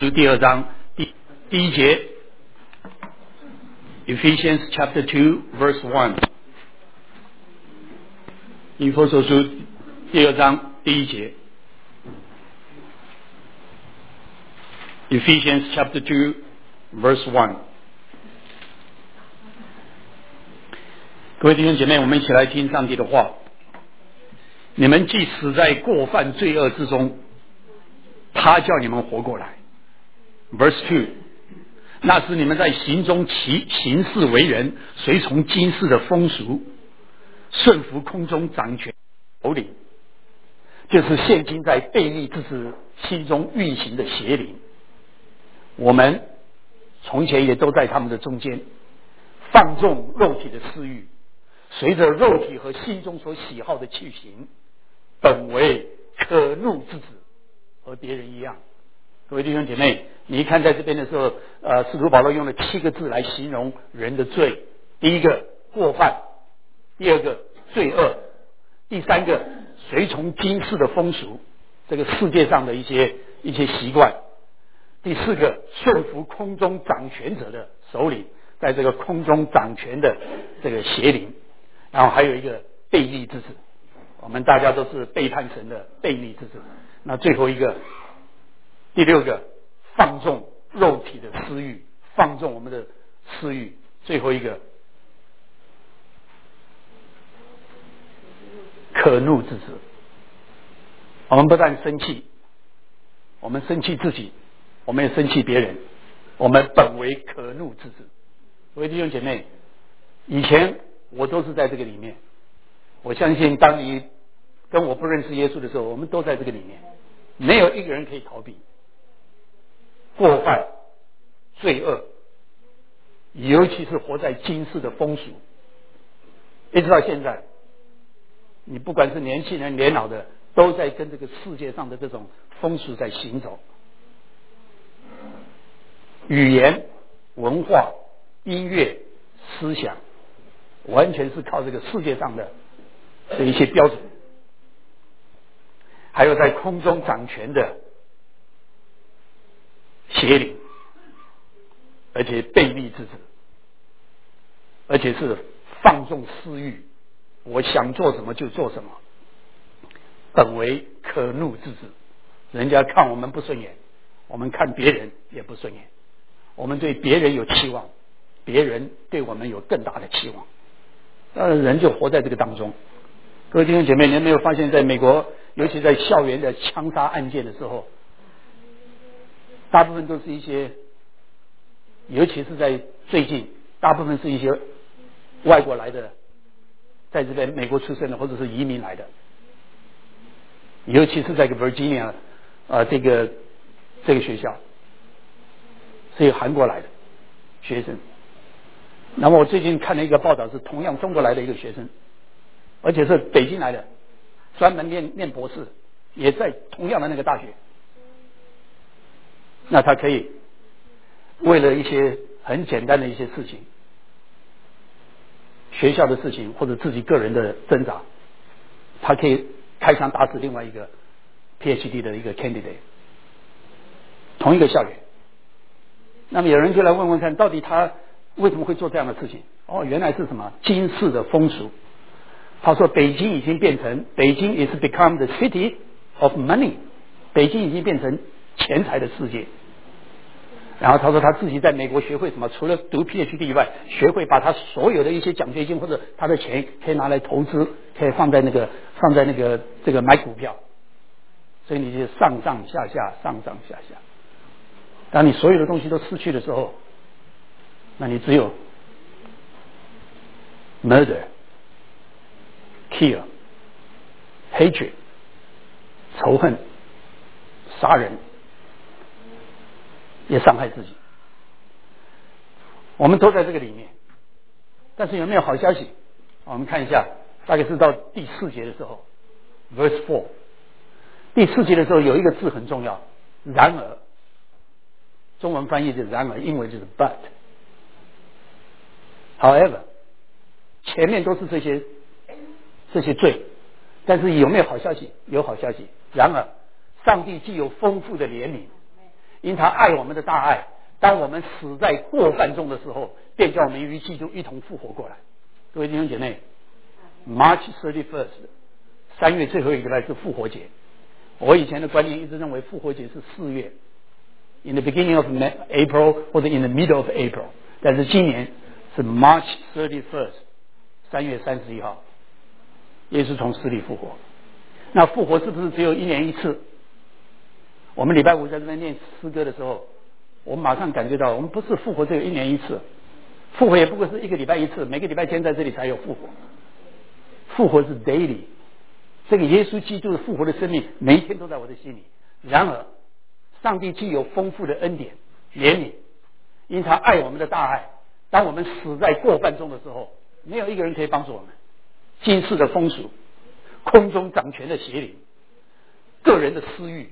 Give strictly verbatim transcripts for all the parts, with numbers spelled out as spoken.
书第二章第第一节 ，Ephesians chapter two verse one。以弗所书第二章第一节 ，Ephesians chapter two verse one。各位弟兄姐妹，我们一起来听上帝的话。你们既死在过犯罪恶之中，他叫你们活过来。Verse two， 那时你们在行中其行事为人，随从今世的风俗，顺服空中掌权首领，就是现今在悖逆之子心中运行的邪灵。我们从前也都在他们的中间，放纵肉体的私欲，随着肉体和心中所喜好的去行，本为可怒之子，和别人一样。各位弟兄姐妹，你一看在这边的时候，呃，使徒保罗用了七个字来形容人的罪：第一个过犯，第二个罪恶，第三个随从今世的风俗，这个世界上的一些一些习惯；第四个顺服空中掌权者的首领，在这个空中掌权的这个邪灵；然后还有一个悖逆之子，我们大家都是背叛神的悖逆之子。那最后一个，第六个放纵肉体的私欲，放纵我们的私欲。最后一个可怒之子。我们不但生气，我们生气自己，我们也生气别人，我们本为可怒之子。各位弟兄姐妹，以前我都是在这个里面，我相信当你跟我不认识耶稣的时候，我们都在这个里面，没有一个人可以逃避。过犯、罪恶，尤其是活在今世的风俗，一直到现在，你不管是年轻人、年老的，都在跟这个世界上的这种风俗在行走。语言、文化、音乐、思想，完全是靠这个世界上的的一些标准，还有在空中掌权的邪灵，而且悖逆之子，而且是放纵私欲，我想做什么就做什么，本为可怒之子。人家看我们不顺眼，我们看别人也不顺眼，我们对别人有期望，别人对我们有更大的期望，那人就活在这个当中。各位弟兄姐妹，你有没有发现在美国，尤其在校园的枪杀案件的时候，大部分都是一些，尤其是在最近，大部分是一些外国来的，在这边美国出生的或者是移民来的，尤其是在一个 Virginia 呃这个这个学校是一个韩国来的学生。那么我最近看了一个报道，是同样中国来的一个学生，而且是北京来的，专门念念博士，也在同样的那个大学。那他可以为了一些很简单的一些事情，学校的事情或者自己个人的挣扎，他可以开枪打死另外一个 P H D 的一个 candidate， 同一个校园。那么有人就来问问看，到底他为什么会做这样的事情？哦，原来是什么今世的风俗。他说北京已经变成，北京 is become the city of money， 北京已经变成钱财的世界。然后他说他自己在美国学会什么，除了读 P H D 以外，学会把他所有的一些奖学金或者他的钱可以拿来投资，可以放在那个放在那个这个买股票。所以你就上上下下上上下下，当你所有的东西都失去的时候，那你只有 murder kill hatred 仇恨杀人，也伤害自己。我们都在这个里面。但是有没有好消息？我们看一下，大概是到第四节的时候 verse four， 第四节的时候有一个字很重要，然而，中文翻译就是然而，英文就是 but however， 前面都是这些这些罪，但是有没有好消息？有好消息。然而上帝既有丰富的怜悯， 因他爱我们的大爱，当我们死在过犯中的时候，便叫我们与基督一同复活过来。各位弟兄姐妹 ，March thirty-first， 三月最后一个礼拜是复活节。我以前的观念一直认为复活节是四月 ，in the beginning of April 或者 in the middle of April， 但是今年是 March thirty-first， 三月三十一号，耶稣从死里复活。那复活是不是只有一年一次？我们礼拜五在这边念诗歌的时候，我们马上感觉到，我们不是复活只有一年一次，复活也不过是一个礼拜一次，每个礼拜天在这里才有复活。复活是 daily， 这个耶稣基督的复活的生命，每一天都在我的心里。然而，上帝既有丰富的恩典、怜悯，因他爱我们的大爱，当我们死在过犯中的时候，没有一个人可以帮助我们。今世的风俗，空中掌权的邪灵，个人的私欲，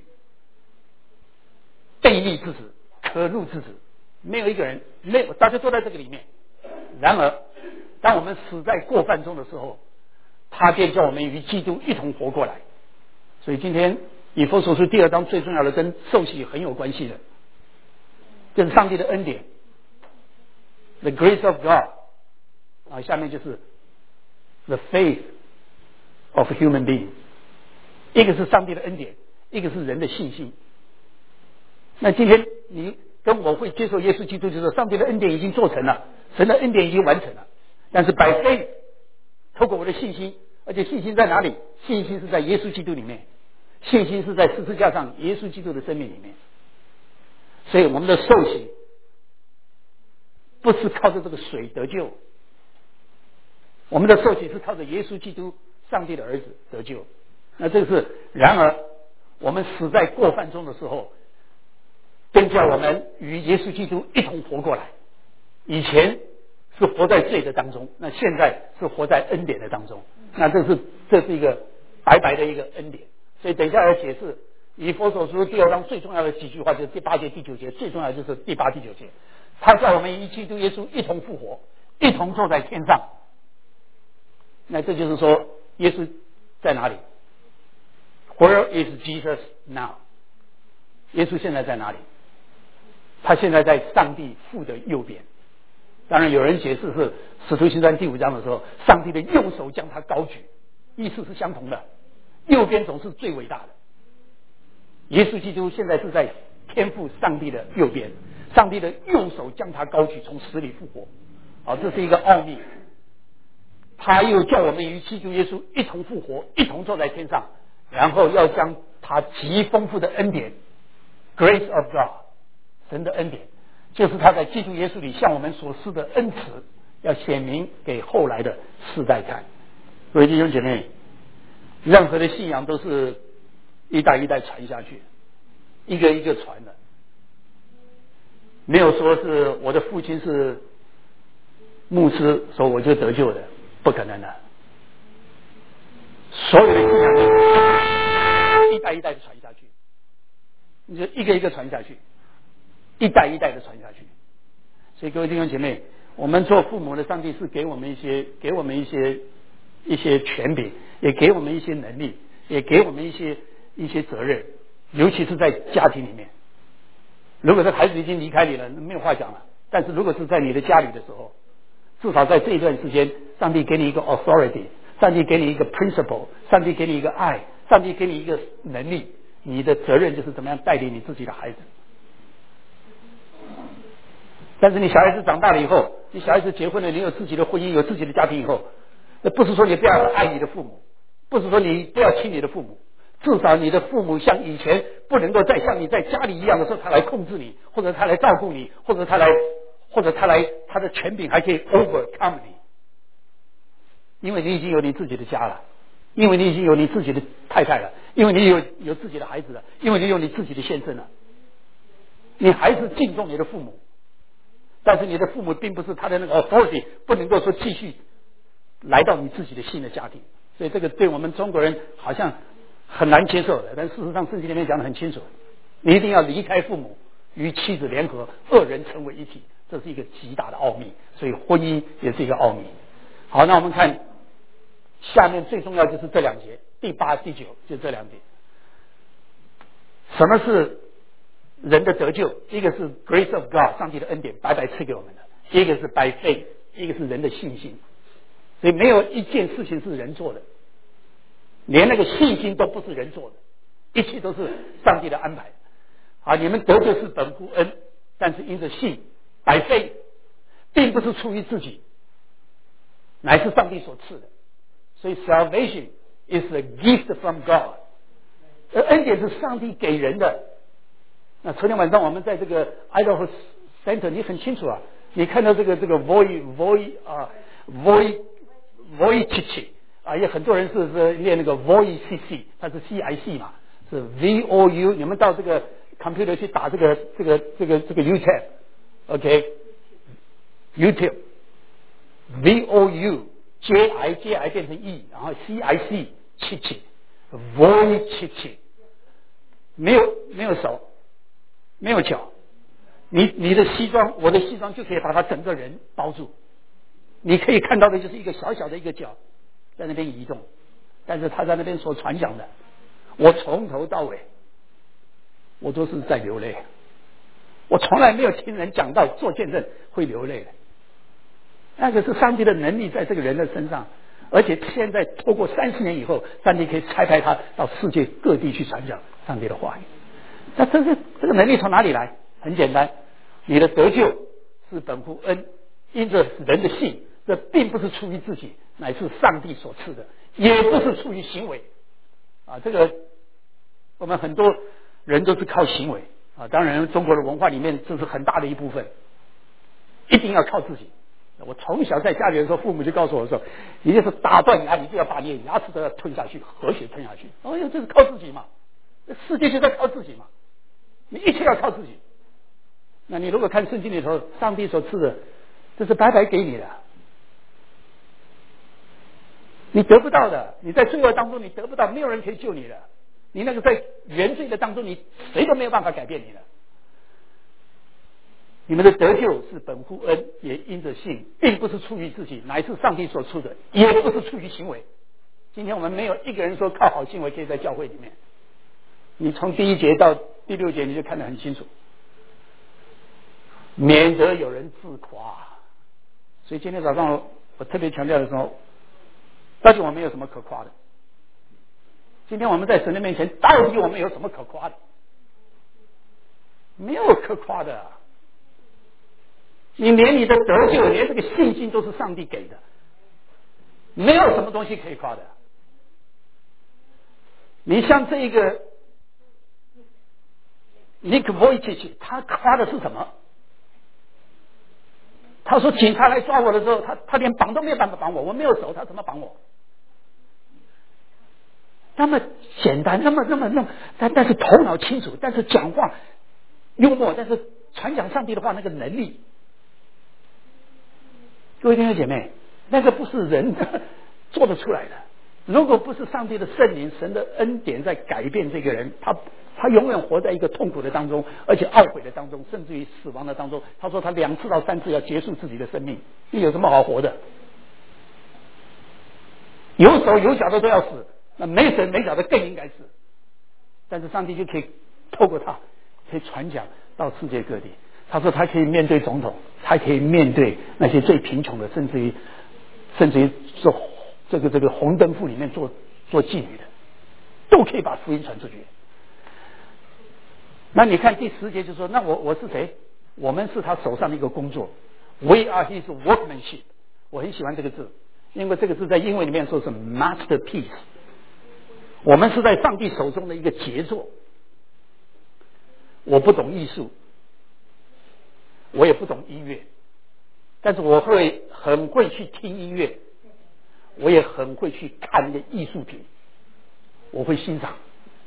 悖逆之子，可怒之子，没有一个人，没有，大家都在这个里面。然而，当我们死在过犯中的时候，他便叫我们与基督一同活过来。所以今天以弗所书第二章最重要的跟受洗很有关系的，跟上帝的恩典 ，the grace of God， 啊，下面就是 the faith of human being， 一个是上帝的恩典，一个是人的信心。那今天你跟我会接受耶稣基督，就是上帝的恩典已经做成了，神的恩典已经完成了。但是 by faith， 透过我的信心，而且信心在哪里？信心是在耶稣基督里面，信心是在十字架上耶稣基督的生命里面。所以我们的受洗不是靠着这个水得救，我们的受洗是靠着耶稣基督上帝的儿子得救。那这个是，然而我们死在过犯中的时候，便叫我们与耶稣基督一同活过来。以前是活在罪的当中，那现在是活在恩典的当中。那这是这是一个白白的一个恩典。所以等一下要解释以弗所书第二章最重要的几句话，就是第八节、第九节，最重要的就是第八、第九节。他叫我们与基督耶稣一同复活，一同坐在天上。那这就是说，耶稣在哪里 ？Where is Jesus now？ 耶稣现在在哪里？他现在在上帝父的右边。当然有人解释是使徒行传第五章的时候，上帝的右手将他高举，意思是相同的，右边总是最伟大的。耶稣基督现在是在天父上帝的右边，上帝的右手将他高举，从死里复活。好，这是一个奥秘。他又叫我们与基督耶稣一同复活，一同坐在天上，然后要将他极丰富的恩典 Grace of God， 神的恩典，就是他在基督耶稣里向我们所施的恩慈，要显明给后来的世代看。各位弟兄姐妹，任何的信仰都是一代一代传下去，一个一个传的，没有说是我的父亲是牧师，说我就得救的，不可能的。所有的信仰都是一代一代的传下去，你就一个一个传下去，一代一代的传下去。所以各位弟兄姐妹，我们做父母的，上帝是给我们一些给我们一些一些权柄，也给我们一些能力，也给我们一些一些责任，尤其是在家庭里面。如果这孩子已经离开你了，没有话讲了。但是如果是在你的家里的时候，至少在这一段时间，上帝给你一个 authority， 上帝给你一个 principle， 上帝给你一个爱，上帝给你一个能力，你的责任就是怎么样带领你自己的孩子。但是你小孩子长大了以后，你小孩子结婚了，你有自己的婚姻，有自己的家庭以后，那不是说你不要爱你的父母，不是说你不要亲你的父母，至少你的父母像以前不能够再像你在家里一样的时候，他来控制你，或者他来照顾你，或者他来或者他来他的权柄还可以 overcome 你，因为你已经有你自己的家了，因为你已经有你自己的太太了，因为你有有自己的孩子了，因为你有你自己的先生了，你还是敬重你的父母，但是你的父母并不是他的那个 authority， 不能够说继续来到你自己的新的家庭。所以这个对我们中国人好像很难接受的，但事实上圣经里面讲得很清楚，你一定要离开父母，与妻子联合，二人成为一体，这是一个极大的奥秘，所以婚姻也是一个奥秘。好，那我们看下面最重要就是这两节，第八、第九，就这两节。什么是人的得救，一个是 grace of God 上帝的恩典白白赐给我们的，一个是 by faith， 一个是人的信心。所以没有一件事情是人做的，连那个信心都不是人做的，一切都是上帝的安排。啊，你们得救是本乎恩，但是因着信 by faith， 并不是出于自己，乃是上帝所赐的。所以 salvation is a gift from God， 而恩典是上帝给人的。那昨天晚上我们在这个 Idaho Center， 你很清楚啊，你看到这个这个 Voi Voi 啊 Voi Voichichi 啊，也很多人是是念那个 Voicc， 它是 C I C 嘛，是 V O U。你们到这个 computer 去打这个这个这个这个 YouTube，OK，YouTube V O U J I J I 变成 E， 然后 C I C 七七 Voichichi， 没有没有手。没有脚，你你的西装，我的西装就可以把他整个人包住。你可以看到的就是一个小小的一个脚在那边移动，但是他在那边所传讲的，我从头到尾我都是在流泪。我从来没有听人讲到做见证会流泪的，那个是上帝的能力在这个人的身上，而且现在透过三十年以后，上帝可以差派他到世界各地去传讲上帝的话语。那这个这个能力从哪里来？很简单，你的得救是本乎恩，因着人的信，这并不是出于自己，乃是上帝所赐的，也不是出于行为啊。这个我们很多人都是靠行为啊，当然中国的文化里面这是很大的一部分，一定要靠自己。我从小在家里的时候，父母就告诉我说，你就是打断牙，你就要把你的牙齿都要吞下去，和血吞下去。哦哟，这是靠自己嘛，世界就在靠自己嘛。你一切要靠自己。那你如果看圣经里头，上帝所赐的，这是白白给你的，你得不到的，你在罪恶当中你得不到，没有人可以救你的。你那个在原罪的当中，你谁都没有办法改变你的。你们的得救是本乎恩，也因着信，并不是出于自己，乃是上帝所出的，也不是出于行为。今天我们没有一个人说靠好行为可以在教会里面。你从第一节到第六节你就看得很清楚，免得有人自夸。所以今天早上我特别强调的时候，到底我们有什么可夸的？今天我们在神的面前，到底我们有什么可夸的？没有可夸的。你连你的得救，连这个信心都是上帝给的，没有什么东西可以夸的。你像这一个Nick Vujicic， 他夸的是什么？他说警察来抓我的时候，他他连绑都没有办法绑我，我没有手，他怎么绑我？那么简单，那么那么那么，但但是头脑清楚，但是讲话幽默，但是传讲上帝的话那个能力，各位弟兄姐妹，那个不是人做得出来的。如果不是上帝的圣灵、神的恩典在改变这个人，他他永远活在一个痛苦的当中，而且懊悔的当中，甚至于死亡的当中。他说他两次到三次要结束自己的生命，你有什么好活的？有手有脚的都要死，那没手没脚的更应该死。但是上帝就可以透过他，可以传讲到世界各地。他说他可以面对总统，他可以面对那些最贫穷的，甚至于甚至于做这个这个红灯户里面做做妓女的，都可以把福音传出去。那你看第十节就说，那我我是谁？我们是他手上的一个工作 ，We are his workmanship。我很喜欢这个字，因为这个字在英文里面说是 masterpiece。我们是在上帝手中的一个杰作。我不懂艺术，我也不懂音乐，但是我会很会去听音乐，我也很会去看那个艺术品，我会欣赏。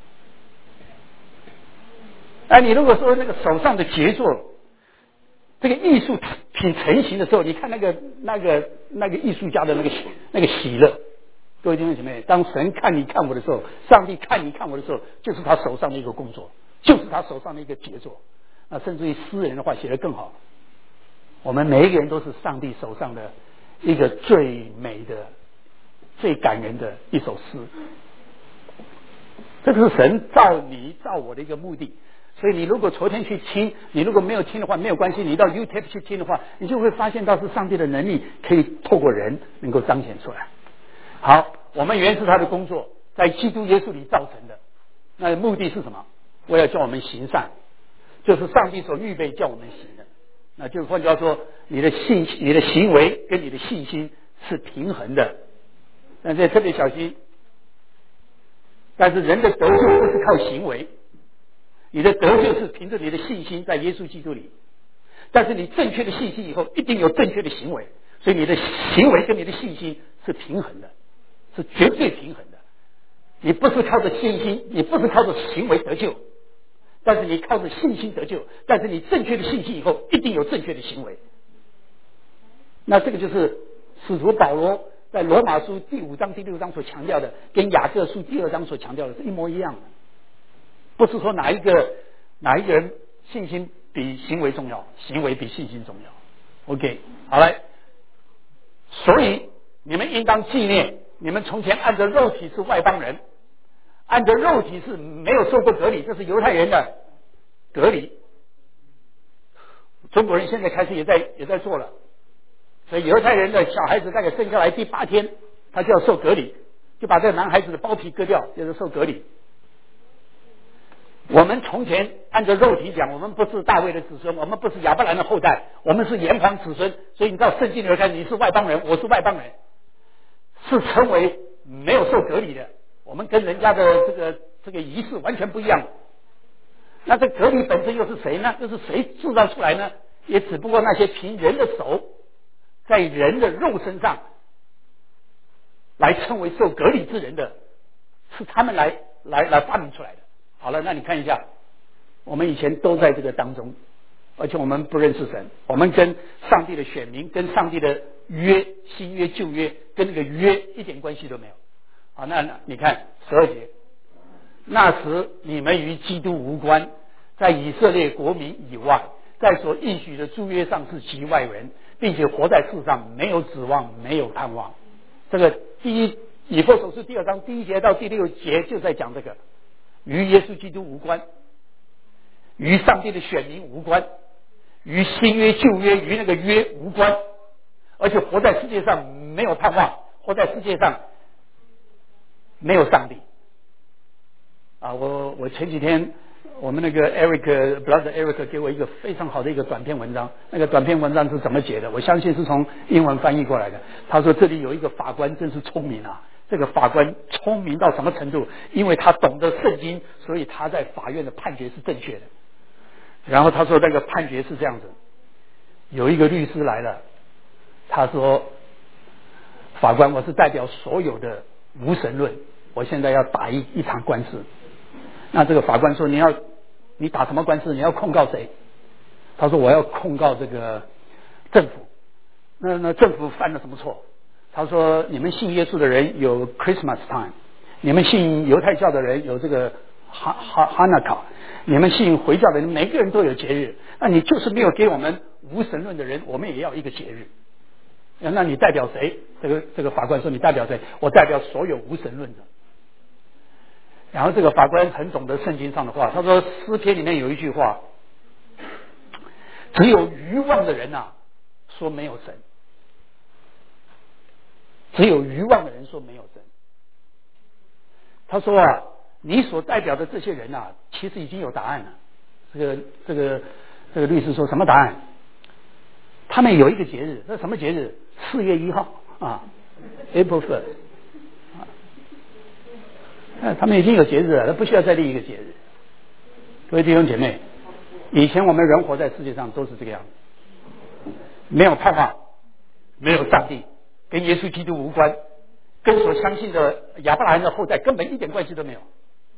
哎，你如果说那个手上的杰作，这个艺术品成型的时候，你看那个那个那个艺术家的那个那个喜乐，各位弟兄姐妹，当神看你看我的时候，上帝看你看我的时候，就是他手上的一个工作，就是他手上的一个杰作。那甚至于诗人的话写得更好，我们每一个人都是上帝手上的一个最美的、最感人的一首诗。这个是神造你造我的一个目的。 所以你如果昨天去听，你如果没有听的话，没有关系，你到 YouTube 去听的话，你就会发现到是上帝的能力可以透过人能够彰显出来。好，我们原是他的工作，在基督耶稣里造成的。那目的是什么？我要叫我们行善，就是上帝所预备叫我们行的。那就是换句话说，你的信、你的行为跟你的信心是平衡的。但这特别小心。但是人的得救不是靠行为，你的得救是凭着你的信心在耶稣基督里。但是你正确的信心以后，一定有正确的行为，所以你的行为跟你的信心是平衡的，是绝对平衡的。你不是靠着信心，你不是靠着行为得救，但是你靠着信心得救。但是你正确的信心以后，一定有正确的行为。那这个就是使徒保罗在罗马书第五章第六章所强调的，跟雅各书第二章所强调的是一模一样的。不是说哪一个哪一个人信心比行为重要，行为比信心重要。 OK， 好来，所以你们应当纪念，你们从前按着肉体是外邦人，按着肉体是没有受过隔离，这是犹太人的隔离。中国人现在开始也在也在做了，所以犹太人的小孩子大概生下来第八天，他就要受隔离，就把这个男孩子的包皮割掉，就是受隔离。我们从前按照肉体讲，我们不是大卫的子孙，我们不是亚伯兰的后代，我们是炎黄子孙。所以你知道圣经里面看，你是外邦人，我是外邦人，是成为没有受隔离的。我们跟人家的这个这个仪式完全不一样。那这隔离本身又是谁呢？又是谁制造出来呢？也只不过那些凭人的手在人的肉身上来称为受隔离之人的，是他们来来来发明出来的。好了，那你看一下，我们以前都在这个当中，而且我们不认识神，我们跟上帝的选民、跟上帝的约、新约、旧约，跟那个约一点关系都没有。好，那那你看十二节，那时你们与基督无关，在以色列国民以外，在所应许的诸约上是局外人，并且活在世上没有指望，没有盼望。这个第一以弗所书第二章第一节到第六节就在讲这个。与耶稣基督无关，与上帝的选民无关，与新约旧约与那个约无关，而且活在世界上没有盼望，活在世界上没有上帝啊！我我前几天我们那个 Eric brother Eric 给我一个非常好的一个短篇文章，那个短篇文章是怎么写的？我相信是从英文翻译过来的。他说这里有一个法官真是聪明啊！这个法官聪明到什么程度？因为他懂得圣经，所以他在法院的判决是正确的。然后他说那个判决是这样子，有一个律师来了，他说法官，我是代表所有的无神论，我现在要打一一场官司。那这个法官说，你要你打什么官司？你要控告谁？他说我要控告这个政府。那那政府犯了什么错？他说你们信耶稣的人有 Christmas time， 你们信犹太教的人有这个哈哈哈纳卡，你们信回教的人每个人都有节日，那你就是没有给我们无神论的人，我们也要一个节日。那你代表谁？这个这个法官说，你代表谁？我代表所有无神论者。然后这个法官很懂得圣经上的话，他说诗篇里面有一句话，只有愚妄的人啊说没有神，只有愚妄的人说没有神。他说啊，你所代表的这些人啊，其实已经有答案了。这个这个这个律师说什么答案？他们有一个节日，这什么节日？四月一号啊 ，April first。啊，他们已经有节日了，他不需要再立一个节日。各位弟兄姐妹，以前我们人活在世界上都是这个样子，没有盼望，没有上帝，跟耶稣基督无关，跟所相信的亚伯拉罕的后代根本一点关系都没有。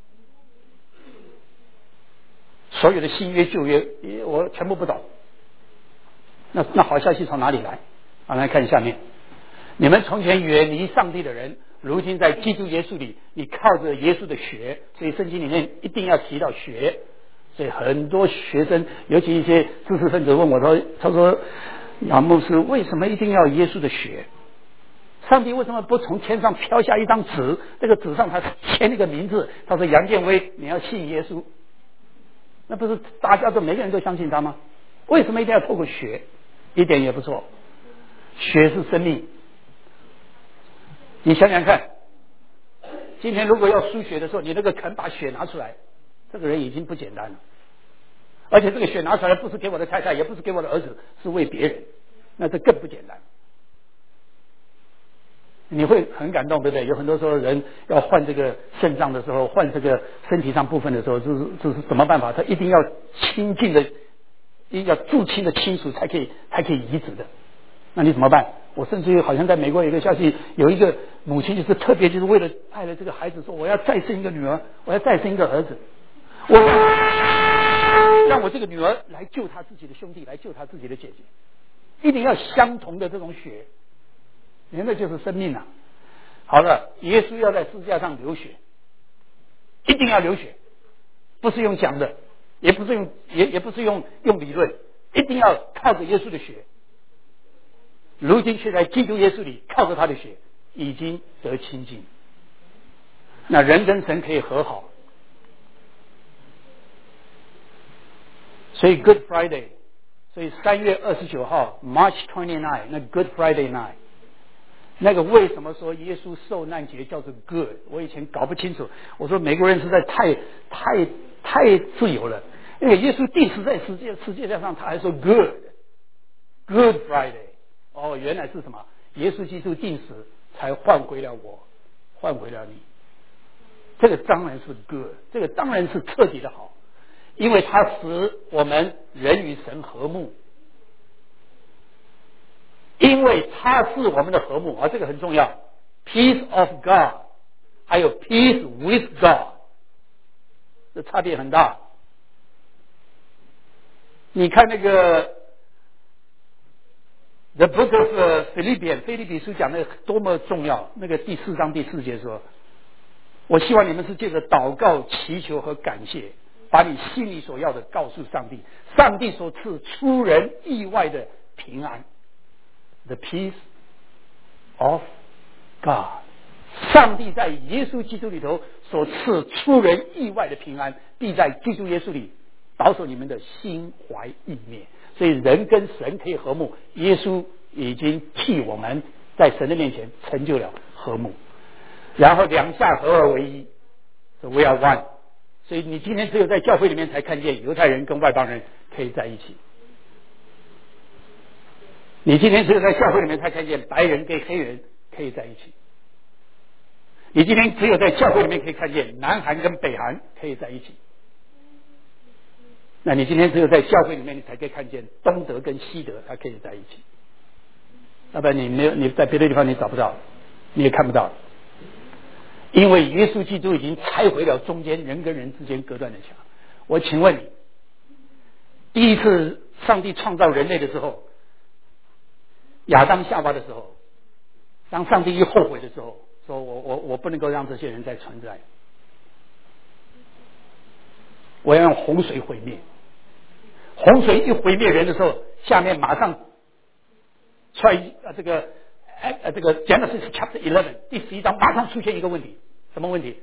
所有的新约旧约我全部不懂。那那好消息从哪里来？啊，来看下面，你们从前远离上帝的人，如今在基督耶稣里，你靠着耶稣的血，所以圣经里面一定要提到血。所以很多学生，尤其一些知识分子问我说，他说亚牧师，为什么一定要耶稣的血？上帝为什么不从天上飘下一张纸，这个纸上他签那个名字，他说杨建威你要信耶稣。 那不是大家都每个人都相信他吗？为什么一定要透过血？一点也不错，血是生命。你想想看，今天如果要输血的时候，你那个肯把血拿出来，这个人已经不简单了。而且这个血拿出来不是给我的太太，也不是给我的儿子，是为别人，那这更不简单。你会很感动，对不对？有很多时候人要换这个肾脏的时候，换这个身体上部分的时候，就是就是什么办法？他一定要亲近的，要至亲的亲属才可以才可以移植的。那你怎么办？我甚至于好像在美国有一个消息，有一个母亲就是特别就是为了爱了这个孩子，说我要再生一个女儿，我要再生一个儿子，我让让我这个女儿来救她自己的兄弟，来救她自己的姐姐，一定要相同的这种血。人的就是生命啊！好了，耶稣要在十字架上流血，一定要流血，不是用讲的，也不是用也也不是用用理论，一定要靠着耶稣的血。如今却在基督耶稣里，靠着他的血已经得清净，那人跟神可以和好。所以 Good Friday， 所以三月二十九号 March twenty-nine， 那 Good Friday night。那个为什么说耶稣受难节叫做 good？ 我以前搞不清楚，我说美国人实在太太太自由了，因为耶稣定死在世界世界上，他还说 good Good Friday。哦，原来是什么？耶稣基督定死才换回了我，换回了你。这个当然是 good， 这个当然是彻底的好，因为它使我们人与神和睦。因为他是我们的和睦，而、啊、这个很重要 ，peace of God， 还有 peace with God， 这差别很大。你看那个 The Book of Philippians， 腓立比书讲的多么重要，那个第四章第四节说，我希望你们是借着祷告、祈求和感谢，把你心里所要的告诉上帝，上帝所赐出人意外的平安。The peace of God， 上帝在耶稣基督里头所赐出人意外的平安，必在基督耶稣里保守你们的心怀意念。所以人跟神可以和睦，耶稣已经替我们在神的面前成就了和睦，然后两下合而为一， So we are one。 所以你今天只有在教会里面才看见犹太人跟外邦人可以在一起，你今天只有在教会里面才看见白人跟黑人可以在一起，你今天只有在教会里面可以看见南韩跟北韩可以在一起，那你今天只有在教会里面你才可以看见东德跟西德它可以在一起，要不然你没有，你在别的地方你找不到，你也看不到，因为耶稣基督已经拆毁了中间人跟人之间隔断的墙。我请问你，第一次上帝创造人类的时候，亚当夏娃的时候，当上帝一后悔的时候，说我我我不能够让这些人再存在，我要用洪水毁灭。洪水一毁灭人的时候，下面马上出来呃这个呃这个 Genesis chapter eleven 第十一章马上出现一个问题，什么问题？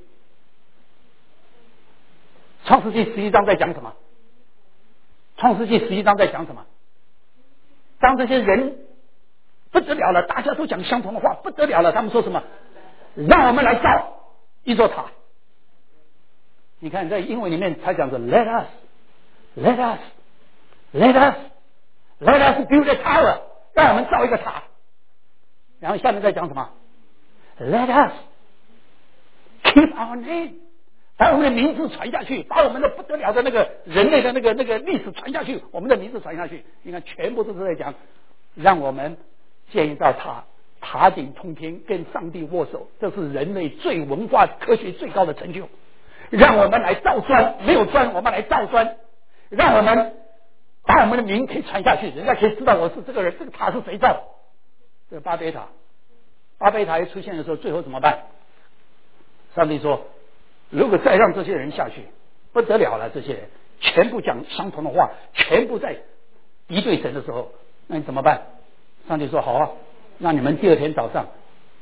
创世纪十一章在讲什么？创世纪十一章在讲什么？当这些人不得了了，大家都讲相同的话，不得了了，他们说什么？让我们来造一座塔。你看在英文里面他讲说 Let us Let us Let us Let us build a tower， 让我们造一个塔。然后下面在讲什么？ Let us keep our name， 把我们的名字传下去，把我们的不得了的那个人类的那个那个历史传下去，我们的名字传下去。你看全部都是在讲让我们建一道塔，塔顶通天，跟上帝握手，这是人类最文化科学最高的成就。让我们来造砖，没有砖我们来造砖，让我们把我们的名可以传下去，人家可以知道我是这个人，这个塔是谁造？这个巴别塔。巴别塔一出现的时候，最后怎么办？上帝说，如果再让这些人下去，不得了了，这些人全部讲相同的话，全部在敌对神的时候，那你怎么办？上帝说好啊，让你们第二天早上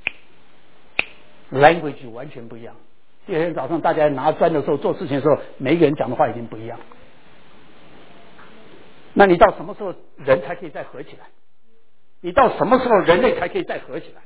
language 完全不一样。第二天早上大家拿砖的时候，做事情的时候，每一个人讲的话已经不一样。 那你到什么时候人才可以再合起来？你到什么时候人类才可以再合起来？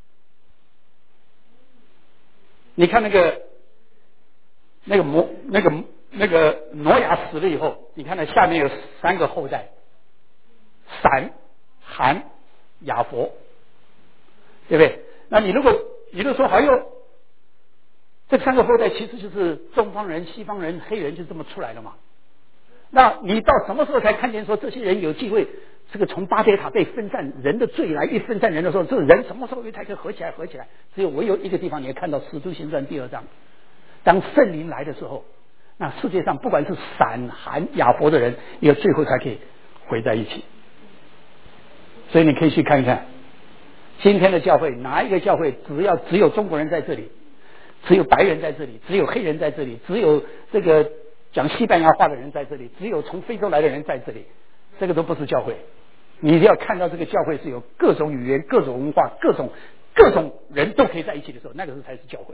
你看那个那个摩那个那个挪亚死了以后，你看那下面有三个后代，闪、含、雅佛，对不对？那你如果你就说，哎呦，这三个后代其实就是东方人、西方人、黑人就这么出来的嘛。那你到什么时候才看见说这些人有机会？这个从巴别塔被分散人的罪来一分散人的时候，这个人什么时候才可以合起来？合起来，只有唯有一个地方，你也看到《使徒行传》第二章，当圣灵来的时候，那世界上不管是闪、含、雅佛的人，也最后才可以回在一起。所以你可以去看一看，今天的教会哪一个教会，只要只有中国人在这里，只有白人在这里，只有黑人在这里，只有这个讲西班牙话的人在这里，只有从非洲来的人在这里，这个都不是教会。你要看到这个教会是有各种语言、各种文化、各种各种人都可以在一起的时候，那个时候才是教会。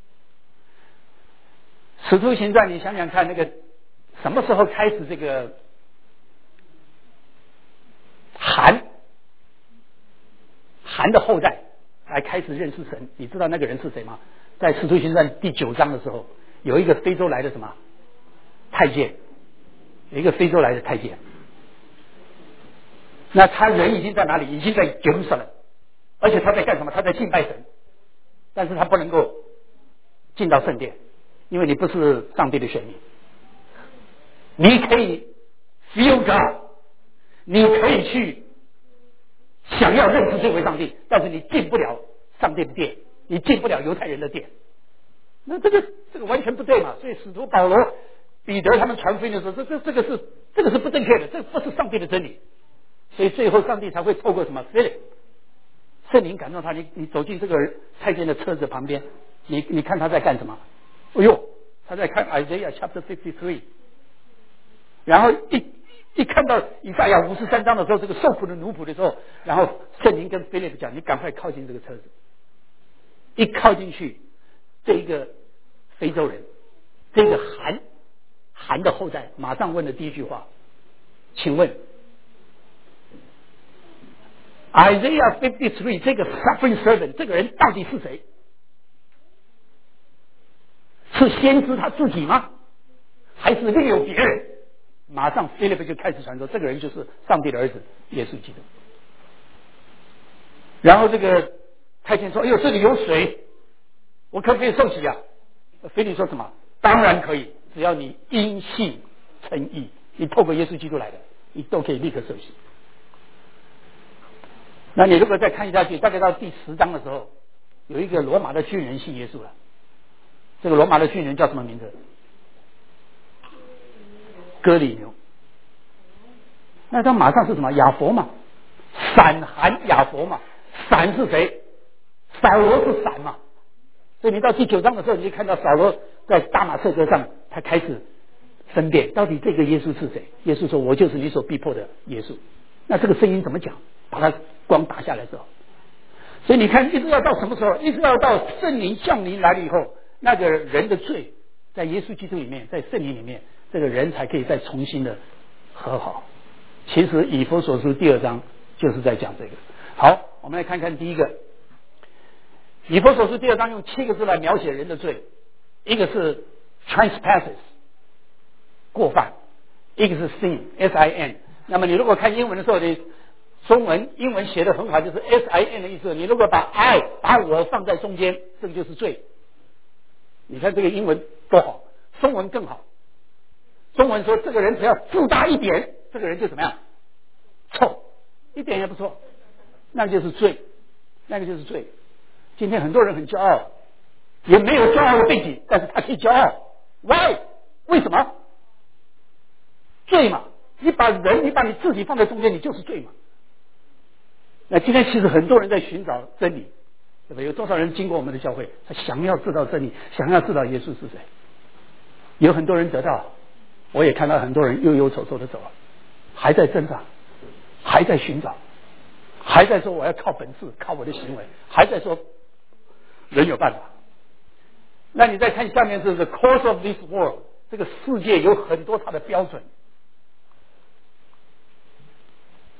使徒行传，你想想看，那个什么时候开始这个韩韩的后代来开始认识神？你知道那个人是谁吗？在使徒行传第九章的时候，有一个非洲来的什么太监，有一个非洲来的太监。那他人已经在哪里？已经在耶路撒冷，而且他在干什么？他在敬拜神，但是他不能够进到圣殿，因为你不是上帝的选民。你可以 feel God， 你可以去想要认识这位上帝，但是你进不了上帝的殿，你进不了犹太人的殿。那这个这个完全不对嘛！所以使徒保罗、彼得他们传福音的时候，这这这个是这个是不正确的，这不是上帝的真理。所以最后上帝才会透过什么 Philip 圣灵感动他，你你走进这个太监的车子旁边，你你看他在干什么？哎呦，他在看 Isaiah chapter fifty-three， 然后一一看到以赛亚五十三章的时候，这个受苦的奴仆的时候，然后圣灵跟 Philip 讲，你赶快靠近这个车子。一靠进去，这一个非洲人，这个韩韩的后代，马上问的第一句话，请问Isaiah fifty-three 这个 suffering servant 这个人到底是谁？是先知他自己吗？还是另有别人？马上 Philip 就开始传说，这个人就是上帝的儿子耶稣基督。然后这个太监说：“哎呦，这里有水，我可不可以受洗啊？”菲利说什么？当然可以，只要你因信称义，你透过耶稣基督来的，你都可以立刻受洗。那你如果再看下去，大概到第十章的时候，有一个罗马的军人信耶稣了。这个罗马的军人叫什么名字？哥里牛。那他马上是什么？亚佛嘛，闪含亚佛嘛。闪是谁？扫罗是闪嘛。所以你到第九章的时候，你就看到扫罗在大马色革上，他开始分辨到底这个耶稣是谁。耶稣说：“我就是你所逼迫的耶稣。”那这个声音怎么讲？把它光打下来之后，所以你看，一直要到什么时候？一直要到圣灵降临来了以后，那个人的罪在耶稣基督里面，在圣灵里面，这个人才可以再重新的和好。其实以弗所书第二章就是在讲这个。好，我们来看看第一个，以弗所书第二章用七个字来描写人的罪，一个是 trespasses 过犯，一个是 sin S I N。那么你如果看英文的时候，你中文英文写的很好，就是 S I N 的意思。你如果把 I 把我放在中间，这个就是罪。你看这个英文多好，中文更好。中文说这个人只要自大一点，这个人就怎么样？臭，一点也不错，那个就是罪，那个就是罪。今天很多人很骄傲，也没有骄傲的背景，但是他可以骄傲。Why？ 为什么？罪嘛，你把人，你把你自己放在中间，你就是罪嘛。那今天其实很多人在寻找真理，对吧？有多少人经过我们的教会，他想要知道真理，想要知道耶稣是谁？有很多人得到，我也看到很多人忧忧愁愁的走了，还在挣扎，还在寻找，还在说我要靠本事，靠我的行为，还在说人有办法。那你再看下面是 the course of this world， 这个世界有很多它的标准。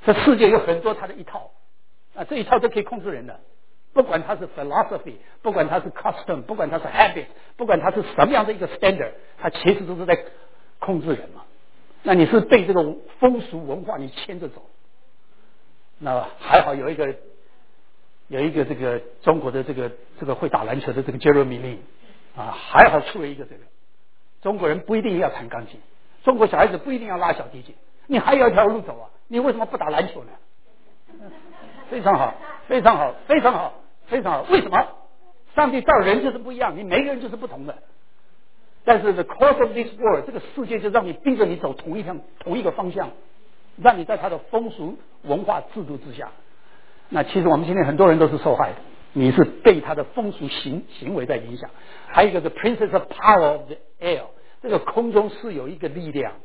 这世界有很多他的一套，啊，这一套都可以控制人的，不管它是 philosophy， 不管它是 custom， 不管它是 habit， 不管它是什么样的一个 standard， 它其实都是在控制人嘛。那你是被这个风俗文化你牵着走，那还好有一个有一个这个中国的这个这个会打篮球的这个 Jeremy Lin 啊，还好出了一个这个中国人不一定要弹钢琴，中国小孩子不一定要拉小提琴，你还有一条路走啊，你为什么不打篮球呢？非常好，非常好，非常好，非常好。为什么？上帝造人就是不一样，你每个人就是不同的。但是 the course of this world， 这个世界就让你逼着你走同一条同一个方向，让你在他的风俗文化制度之下。那其实我们今天很多人都是受害的，你是被他的风俗行行为在影响。还有一个 the princess of power of the air， 这个空中是有一个力量，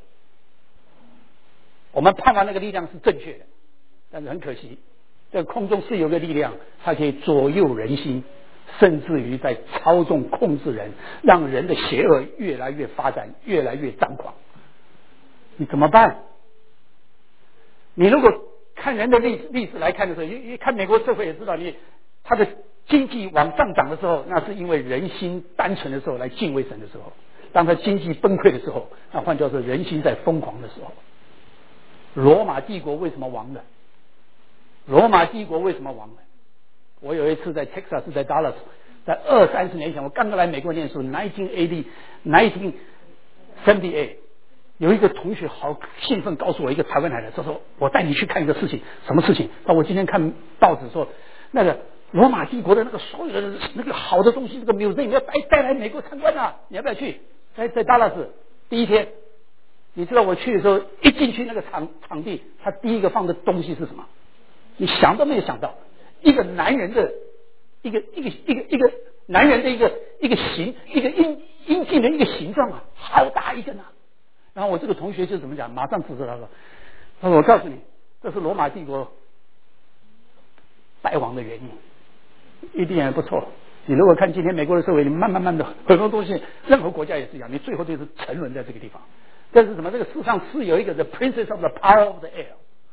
我们盼望那个力量是正确的，但是很可惜，这个空中是有个力量，它可以左右人心，甚至于在操纵控制人，让人的邪恶越来越发展，越来越张狂。你怎么办？你如果看人的历史历史来看的时候，一看美国社会也知道，你它的经济往上涨的时候，那是因为人心单纯的时候，来敬畏神的时候；当它经济崩溃的时候，那换叫做人心在疯狂的时候。罗马帝国为什么亡了？罗马帝国为什么亡了？我有一次在 Texas， 在 Dallas， 在二三十年前，我刚刚来美国念书 ，nineteen eighty nineteen seventy eight， 有一个同学好兴奋告诉我一个台湾来的，他说我带你去看一个事情，什么事情？那我今天看报纸说，那个罗马帝国的那个所有的那个好的东西，这个 museum 要带带来美国参观啊，你要不要去？在在 Dallas 第一天，你知道我去的时候，一进去那个场场地，他第一个放的东西是什么？你想都没有想到。一个男人的一个一个一个一个男人的一个一个形，一个阴阴茎的一个形状啊，好大一个呢。然后我这个同学就怎么讲，马上指责他说：“他说我告诉你，这是罗马帝国败亡的原因，一点也不错。你如果看今天美国的社会，你慢慢慢的很多东西，任何国家也是一样，你最后就是沉沦在这个地方。但是什么？这个世上是有一个 the princess of the power of the air。”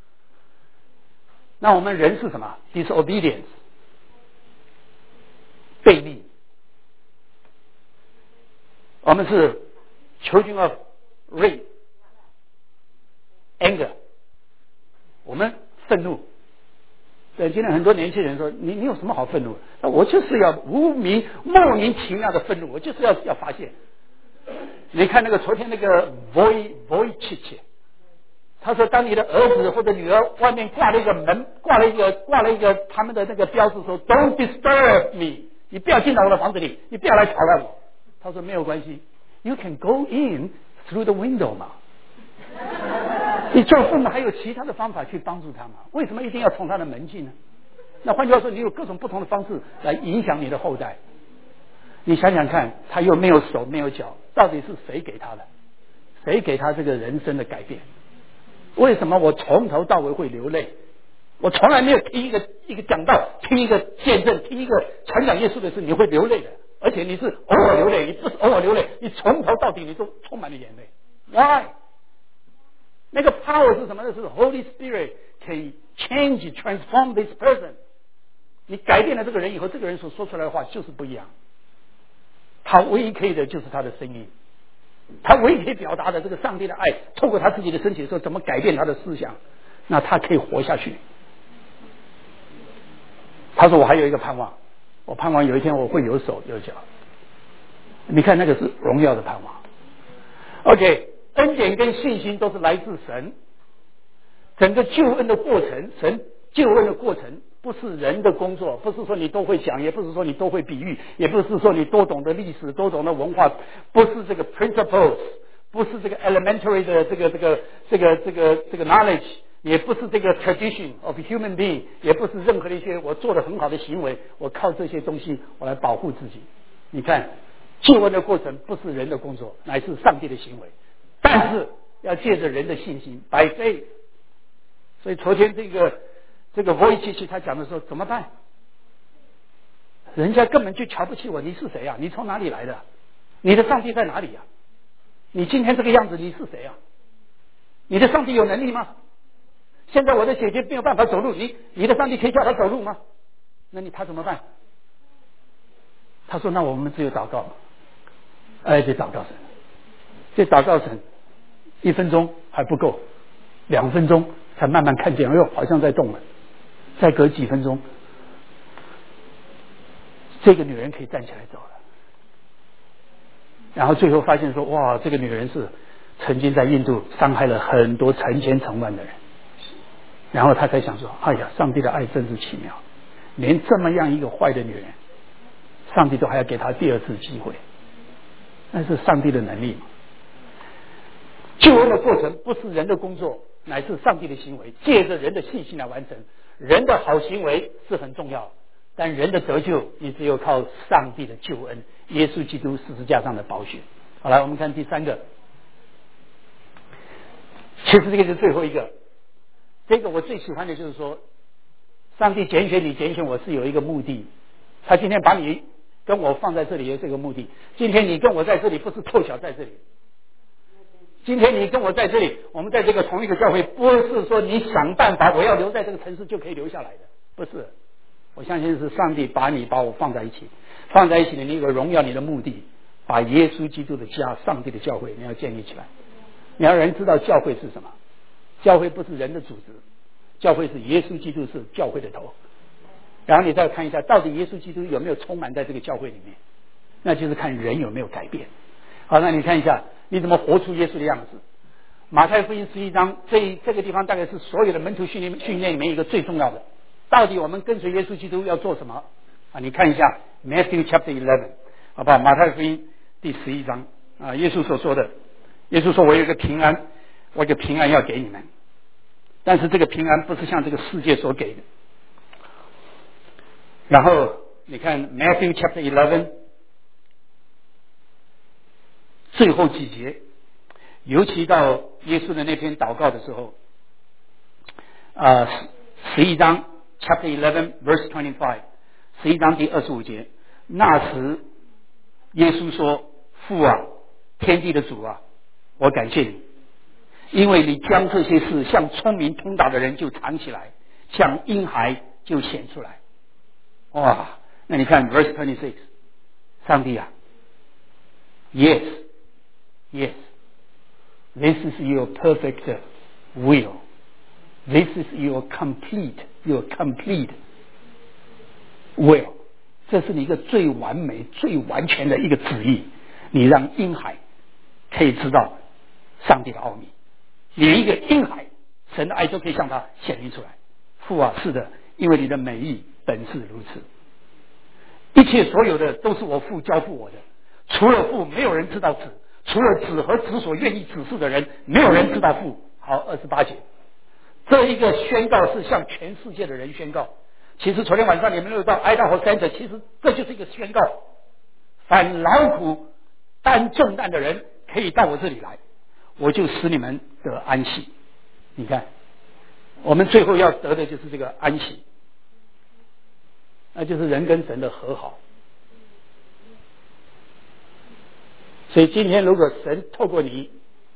那我们人是什么 ？disobedience， 悖逆。我们是 children of rage， anger， 我们愤怒。对，今天很多年轻人说：“你你有什么好愤怒的？”那我就是要无名莫名其妙的愤怒，我就是要要发泄。你看那个昨天那个 Voy Voychich。他说：“当你的儿子或者女儿外面挂了一个门，挂了一个挂了一个他们的那个标志说 ‘Don't disturb me’， 你不要进到我的房子里，你不要来吵乱我。”他说：“没有关系 ，You can go in through the window 嘛。你做父母还有其他的方法去帮助他嘛？为什么一定要从他的门进呢？那换句话说，你有各种不同的方式来影响你的后代。你想想看，他又没有手没有脚，到底是谁给他的？谁给他这个人生的改变？”为什么我从头到尾会流泪？我从来没有听一个一个讲道，听一个见证，听一个传讲耶稣的事，你会流泪的。而且你是偶尔流泪，你不是偶尔流泪，你从头到底你都充满了眼泪。Why？ 那个 power 是什么？那是 Holy Spirit can change, transform this person。你改变了这个人以后，这个人所说出来的话就是不一样。他唯一可以的就是他的声音。他唯一可以表达的这个上帝的爱，透过他自己的身体的时候，怎么改变他的思想？那他可以活下去。他说：“我还有一个盼望，我盼望有一天我会有手有脚。”你看，那个是荣耀的盼望。OK， 恩典跟信心都是来自神。整个救恩的过程，神救恩的过程不是人的工作，不是说你都会讲，也不是说你都会比喻，也不是说你都懂得历史，都懂得文化，不是这个 principles， 不是这个 elementary 的这个这个这个这个这个 knowledge， 也不是这个 tradition of human being， 也不是任何的一些我做的很好的行为，我靠这些东西我来保护自己。你看，救恩的过程不是人的工作，乃是上帝的行为，但是要借着人的信心 by faith。所以昨天这个这个 Voychich 他讲的时候怎么办？人家根本就瞧不起我，你是谁啊？你从哪里来的？你的上帝在哪里啊？你今天这个样子，你是谁啊？你的上帝有能力吗？ 现在我的姐姐没有办法走路，你你的上帝可以叫她走路吗？那你他怎么办？他说那我们只有祷告，哎，这祷告神，这祷告神一分钟还不够，两分钟才慢慢看见，哎呦，好像在动了。再隔几分钟，这个女人可以站起来走了。然后最后发现说，哇，这个女人是曾经在印度伤害了很多成千成万的人。然后他才想说，哎呀，上帝的爱真是奇妙，连这么样一个坏的女人，上帝都还要给她第二次机会，那是上帝的能力嘛。救恩的过程不是人的工作，乃是上帝的行为，借着人的信心来完成。人的好行为是很重要，但人的得救，你只有靠上帝的救恩，耶稣基督十字架上的宝血。好了，我们看第三个，其实这个是最后一个。这个我最喜欢的就是说，上帝拣选你，拣选我是有一个目的。他今天把你跟我放在这里有这个目的。今天你跟我在这里不是凑巧在这里，今天你跟我在这里，我们在这个同一个教会，不是说你想办法我要留在这个城市就可以留下来的，不是。我相信是上帝把你把我放在一起，放在一起的那个荣耀你的目的，把耶稣基督的家，上帝的教会你要建立起来。你要让人知道教会是什么，教会不是人的组织，教会是耶稣基督是教会的头。然后你再看一下到底耶稣基督有没有充满在这个教会里面，那就是看人有没有改变。好，那你看一下你怎么活出耶稣的样子。马太福音十一章这这个地方大概是所有的门徒训练训练里面一个最重要的，到底我们跟随耶稣基督要做什么啊？你看一下 Matthew chapter eleven， 好不好？马太福音第十一章啊，耶稣所说的，耶稣说我有一个平安，我有一个平安要给你们，但是这个平安不是像这个世界所给的。然后你看 Matthew chapter eleven 最后几节，尤其到耶稣的那篇祷告的时候，呃，十一章 chapter eleven verse twenty-five， 十一章第二十五节，那时耶稣说：父啊，天地的主啊，我感谢你，因为你将这些事向聪明通达的人就藏起来，向婴孩就显出来。哇，那你看 verse twenty-six， 上帝啊 yes yes this is your perfect will, this is your complete your complete will， 这是你一个最完美最完全的一个旨意，你让婴孩可以知道上帝的奥秘，连一个婴孩神的爱都可以向他显明出来。父啊，是的，因为你的美意本是如此，一切所有的都是我父交付我的，除了父没有人知道子，除了子和子所愿意指示的人，没有人知道父。好，二十八节，这一个宣告是向全世界的人宣告。其实昨天晚上你们有到哀悼和三者，其实这就是一个宣告，凡劳苦担重担的人可以到我这里来，我就使你们得安息。你看我们最后要得的就是这个安息，那就是人跟神的和好。所以今天如果神透过你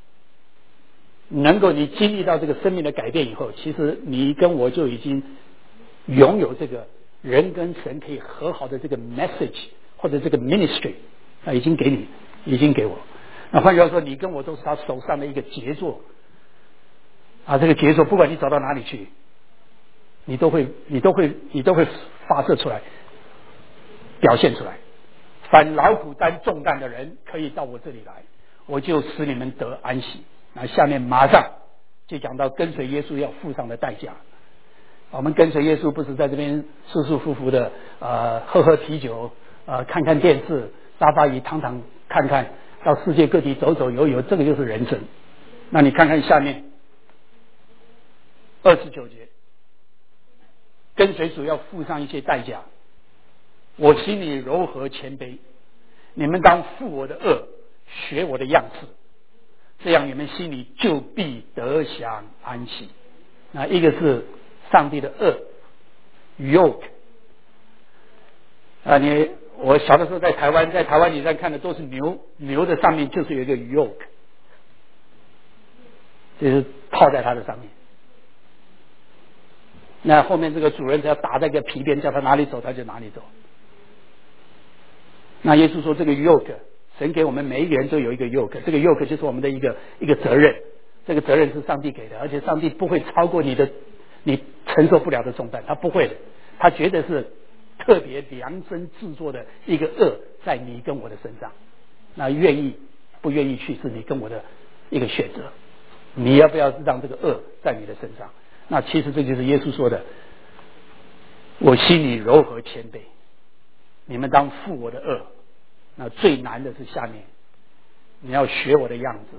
能够你经历到这个生命的改变以后，其实你跟我就已经拥有这个人跟神可以和好的这个 message 或者这个 ministry， 啊，已经给你，已经给我。那换句话说，你跟我都是他手上的一个杰作啊，这个杰作不管你走到哪里去，你都会你都会你都会发射出来，表现出来。凡劳苦担重担的人可以到我这里来，我就使你们得安息。那下面马上就讲到跟随耶稣要付上的代价。我们跟随耶稣不是在这边舒舒服服的呃喝喝啤酒，呃看看电视，沙发椅躺躺看看，到世界各地走走游游，这个就是人生。那你看看下面二十九节，跟随主要付上一些代价。我心里柔和谦卑，你们当负我的恶，学我的样式，这样你们心里就必得享安息。那一个是上帝的恶 yoke 啊，你我小的时候在台湾，在台湾你在看的都是牛，牛的上面就是有一个 yoke， 就是套在它的上面。 那后面这个主人只要打在一个皮鞭，叫他哪里走他就哪里走。那耶稣说这个 yoke， 神给我们每一个人都有一个 yoke， 这个 yoke 就是我们的一个一个责任，这个责任是上帝给的，而且上帝不会超过你的你承受不了的重担，他不会的，他绝对是特别量身制作的一个恶在你跟我的身上，那愿意不愿意去是你跟我的一个选择，你要不要让这个恶在你的身上？那其实这就是耶稣说的，我心里柔和谦卑，你们当负我的恶。那最难的是下面，你要学我的样子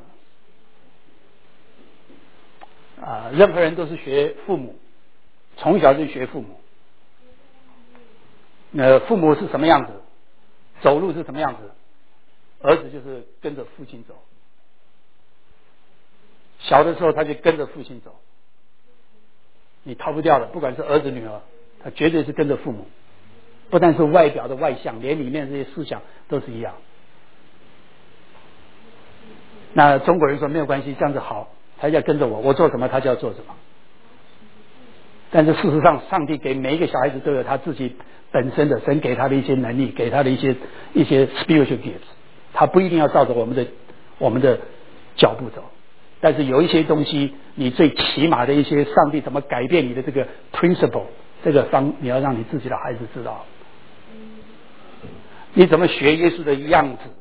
啊、呃！任何人都是学父母，从小就学父母。那父母是什么样子，走路是什么样子，儿子就是跟着父亲走。小的时候他就跟着父亲走，你逃不掉的，不管是儿子女儿，他绝对是跟着父母。不但是外表的外向，连里面这些思想都是一样。那中国人说没有关系，这样子好，他就要跟着我，我做什么他就要做什么。但是事实上，上帝给每一个小孩子都有他自己本身的，神给他的一些能力，给他的一些一些 spiritual gifts， 他不一定要照着我们的我们的脚步走。但是有一些东西，你最起码的一些上帝怎么改变你的这个 principle， 这个方你要让你自己的孩子知道。你怎么学耶稣的样子？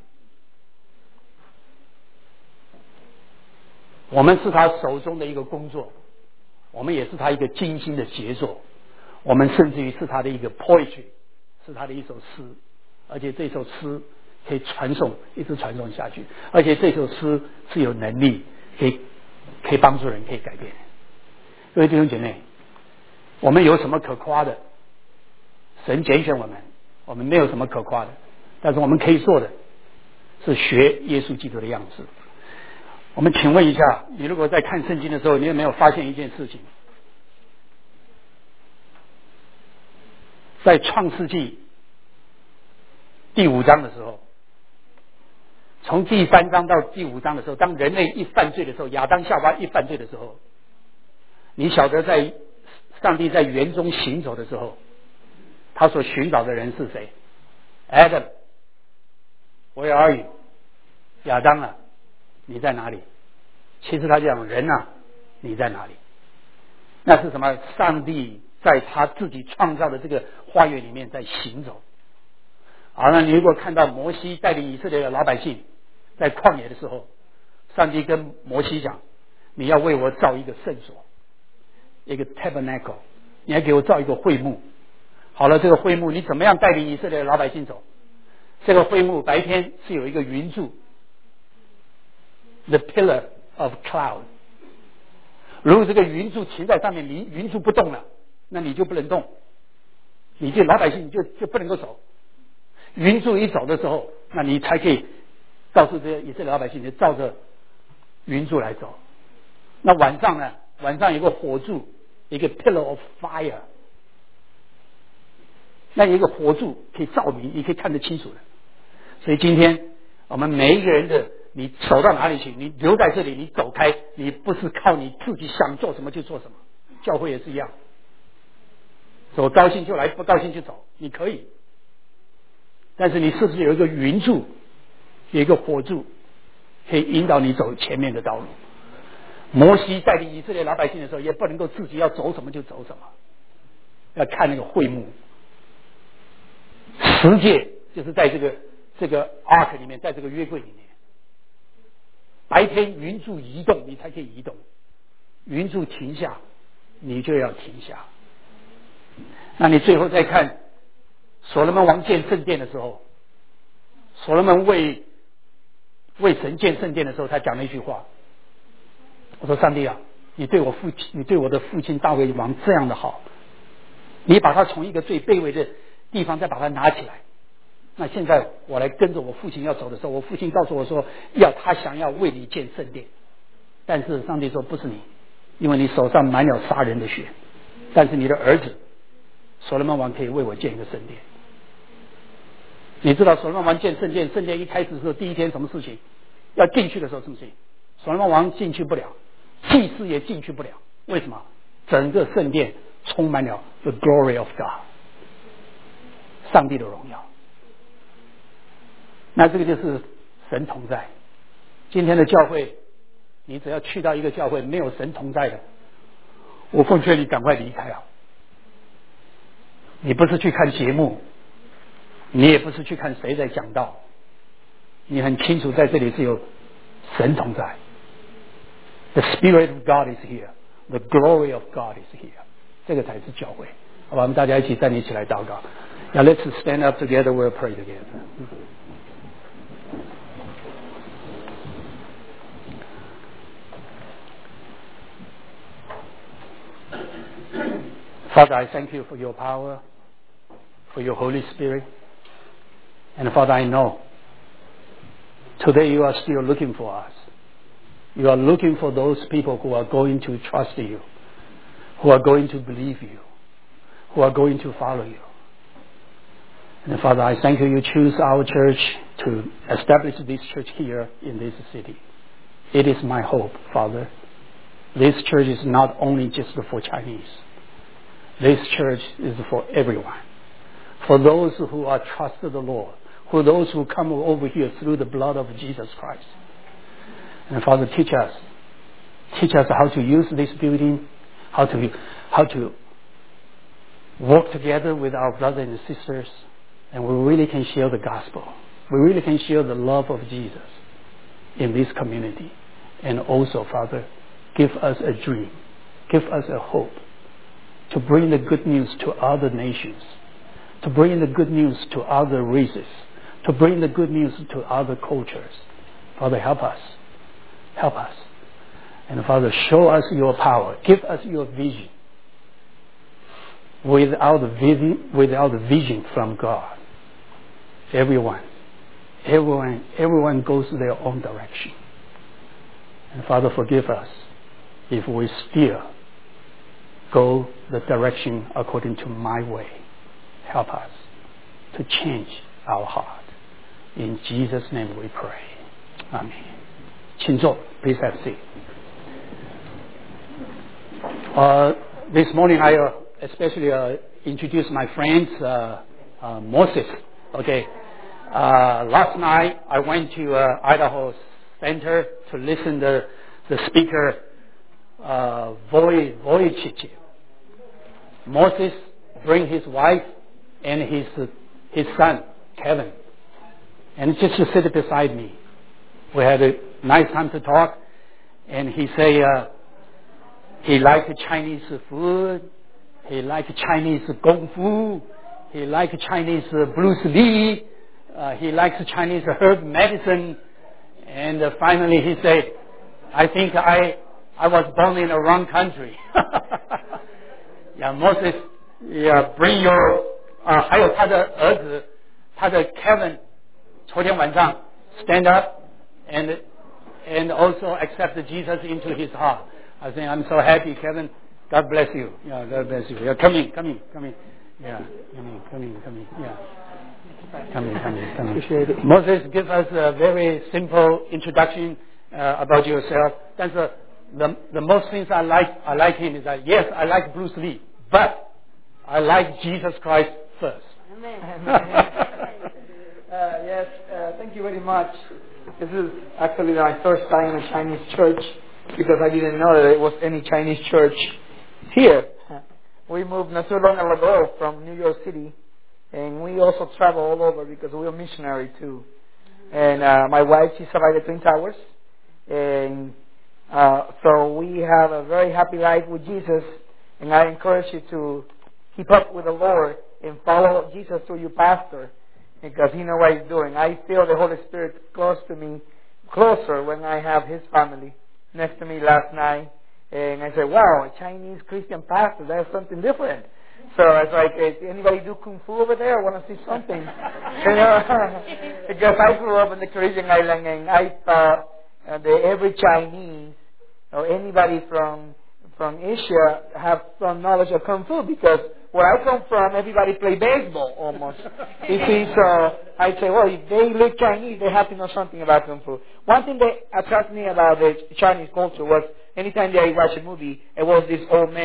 我们是他手中的一个工作，我们也是他一个精心的杰作，我们甚至于是他的一个 poetry， 是他的一首诗，而且这首诗可以传颂，一直传颂下去，而且这首诗是有能力可以可以帮助人，可以改变。各位弟兄姐妹，我们有什么可夸的？神拣选我们，我们没有什么可夸的，但是我们可以做的是学耶稣基督的样子。我们请问一下，你如果在看圣经的时候，你有没有发现一件事情？在创世纪第五章的时候，从第三章到第五章的时候，当人类一犯罪的时候，亚当夏娃一犯罪的时候，你晓得在上帝在园中行走的时候，他所寻找的人是谁？ Adam Where are you？ 亚当啊，你在哪里？其实他讲人啊，你在哪里？那是什么？上帝在他自己创造的这个花园里面在行走。好，那你如果看到摩西带领以色列的老百姓在旷野的时候，上帝跟摩西讲，你要为我造一个圣所，一个 tabernacle， 你要给我造一个会幕。好了，这个会幕你怎么样带领以色列的老百姓走？这个会幕白天是有一个云柱， the pillar of cloud。 如果这个云柱停在上面，你云柱不动了，那你就不能动，你这老百姓就就不能够走。云柱一走的时候，那你才可以告诉这些以色列老百姓，你照着云柱来走。那晚上呢？晚上有个火柱，一个 pillar of fire， 那有一个火柱可以照明，你可以看得清楚的。所以今天我们每一个人的，你走到哪里去，你留在这里，你走开，你不是靠你自己想做什么就做什么。教会也是一样，走高兴就来，不高兴就走，你可以。但是你是不是有一个云柱，有一个火柱，可以引导你走前面的道路？摩西带领以色列老百姓的时候，也不能够自己要走什么就走什么，要看那个会幕。十诫就是在这个这个 ark 里面，在这个约柜里面。白天云柱移动，你才可以移动；云柱停下，你就要停下。那你最后再看所罗门王建圣殿的时候，所罗门为为神建圣殿的时候，他讲了一句话：“我说上帝啊，你对我父亲，你对我的父亲大卫王这样的好，你把他从一个最卑微的地方再把他拿起来。那现在我来跟着我父亲要走的时候，我父亲告诉我说，要他想要为你建圣殿，但是上帝说不是你，因为你手上满了杀人的血，但是你的儿子所罗门王可以为我建一个圣殿。”你知道所罗门王建圣殿，圣殿一开始的时候，第一天什么事情？要进去的时候什么事情？所罗门王进去不了，祭司也进去不了。为什么？整个圣殿充满了 the glory of God， 上帝的荣耀。那这个就是神同在。今天的教会，你只要去到一个教会没有神同在的，我奉劝你赶快离开啊！你不是去看节目，你也不是去看谁在讲道，你很清楚在这里是有神同在。The Spirit of God is here. The glory of God is here. 这个才是教会。好吧，我们大家一起站立起来祷告。Now let's stand up together. We'll pray together. Father, I thank you for your power, for your Holy Spirit. And Father, I know today you are still looking for us. You are looking for those people who are going to trust you, who are going to believe you, who are going to follow you. And Father, I thank you you choose our church to establish this church here in this city. It is my hope, Father. This church is not only just for Chinese. This church is for everyone. For those who are trusted the Lord, for those who come over here through the blood of Jesus Christ. And Father, teach us. Teach us how to use this building, how to, how to work together with our brothers and sisters, and we really can share the gospel. We really can share the love of Jesus in this community. And also, Father, give us a dream. Give us a hope to bring the good news to other nations, to bring the good news to other races, to bring the good news to other cultures. Father, help us. Help us. And Father, show us your power. Give us your vision. Without vision, without vision from God, everyone, everyone, everyone goes their own direction. And Father, forgive us if we still go the direction according to my way. Help us to change our heart. In Jesus' name we pray. Amen. 请坐, please have a seat. Uh, this morning I uh, especially uh, introduced my friends, uh, uh, Moses. Okay. Uh, last night I went to uh, Idaho Center to listen to the speaker, uh, Voy, Voychich. Moses bring his wife and his his son Kevin, and just to sit beside me. We had a nice time to talk, and he say uh, he liked Chinese food, he liked Chinese kung fu, he liked Chinese Bruce Lee, uh, he likes Chinese herb medicine, and uh, finally he said, "I think I I was born in the wrong country." Yeah, Moses, yeah, bring your 啊，还有他的儿子，他的 Kevin， 昨天晚上 stand up and and also accept Jesus into his heart. I think I'm so happy, Kevin. God bless you. Yeah, God bless you. Yeah, come in, come in, come in. Yeah, come in, come in, come in. Yeah. Come in, come in, come in. Appreciate it. Moses, give us a very simple introduction uh, about yourself. That's a, the the most things I like. I like him is that yes, I like Bruce Lee, but I like Jesus Christ first. Amen. uh, yes, uh, thank you very much. This is actually my first time in a Chinese church because I didn't know that there was any Chinese church here. We moved not too long ago from New York City, and we also travel all over because we're missionary too. And uh, my wife, she survived the Twin Towers, and uh, so we have a very happy life with Jesus. And I encourage you to keep up with the Lord and follow Jesus through your pastor, because he knows what he's doing. I feel the Holy Spirit close to me, closer when I have his family next to me last night. And I said, wow, a Chinese Christian pastor, that's something different. So I was like, hey, anybody do Kung Fu over there? I want to see something. You know, because I grew up in the Caribbean island, and I thought uh, that every Chinese or anybody from from Asia have some knowledge of Kung Fu, because where I come from, everybody play baseball almost. You see, so I say, well, if they look Chinese, they have to know something about Kung Fu. One thing that attracted me about the Chinese culture was anytime they watch a movie, it was this old man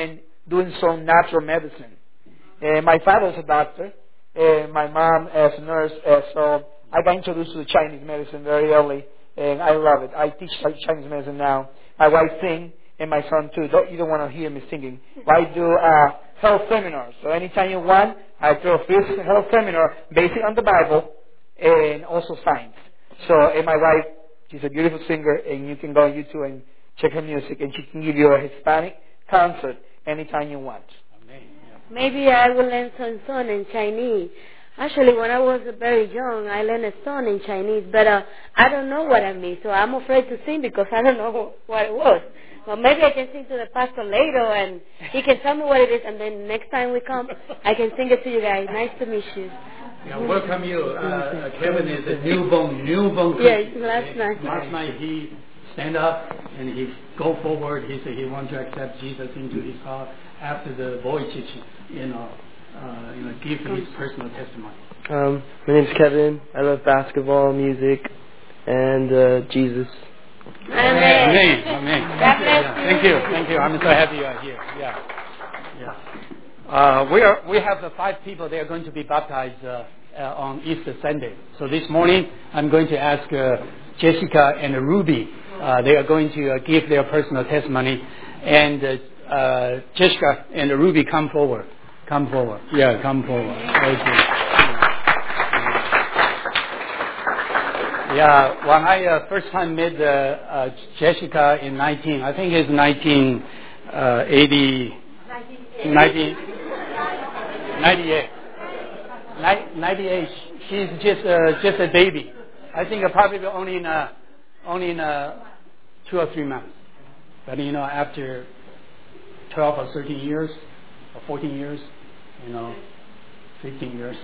doing some natural medicine. Uh, my father is a doctor, and my mom is a nurse, uh, so I got introduced to the Chinese medicine very early, and I love it. I teach Chinese medicine now. My wife sings, and my son too. Don't, you don't want to hear me singing. I do uh, health seminars. So anytime you want, I throw a free health seminar based on the Bible and also science. So, and my wife, she's a beautiful singer, and you can go on YouTube and check her music, and she can give you a Hispanic concert anytime you want. Maybe I will learn some song in Chinese. Actually, when I was very young, I learned a song in Chinese, but uh, I don't know what it means, so I'm afraid to sing because I don't know what it was. Well, maybe I can sing to the pastor later, and he can tell me what it is, and then next time we come, I can sing it to you guys. Nice to meet you. Yeah, welcome you. Uh, Kevin is a newborn, newborn Christian. Yeah, last night. Last night he stand up and he go forward. He said he want to accept Jesus into his heart after the boy teaching, you know, uh, you know, give his personal testimony. Um, my name's Kevin. I love basketball, music, and uh, Jesus. Amen. Amen. Amen. God bless yeah. you. Thank you. Thank you. I'm so happy you are here. Yeah. Yeah. Uh, we are. We have the five people. They are going to be baptized uh, uh, on Easter Sunday. So this morning, I'm going to ask uh, Jessica and Ruby. Uh, they are going to uh, give their personal testimony, and uh, uh, Jessica and Ruby, come forward. Come forward. Yeah, come forward. Okay. Yeah, when I uh, first time met uh, uh, Jessica in nineteen, I think it's nineteen eighty, nineteen ninety-eight. ninety-eight. She's just uh, just a baby. I think uh, probably only in uh, only in uh, two or three months. But you know, after twelve or thirteen years, or fourteen years, you know, fifteen years.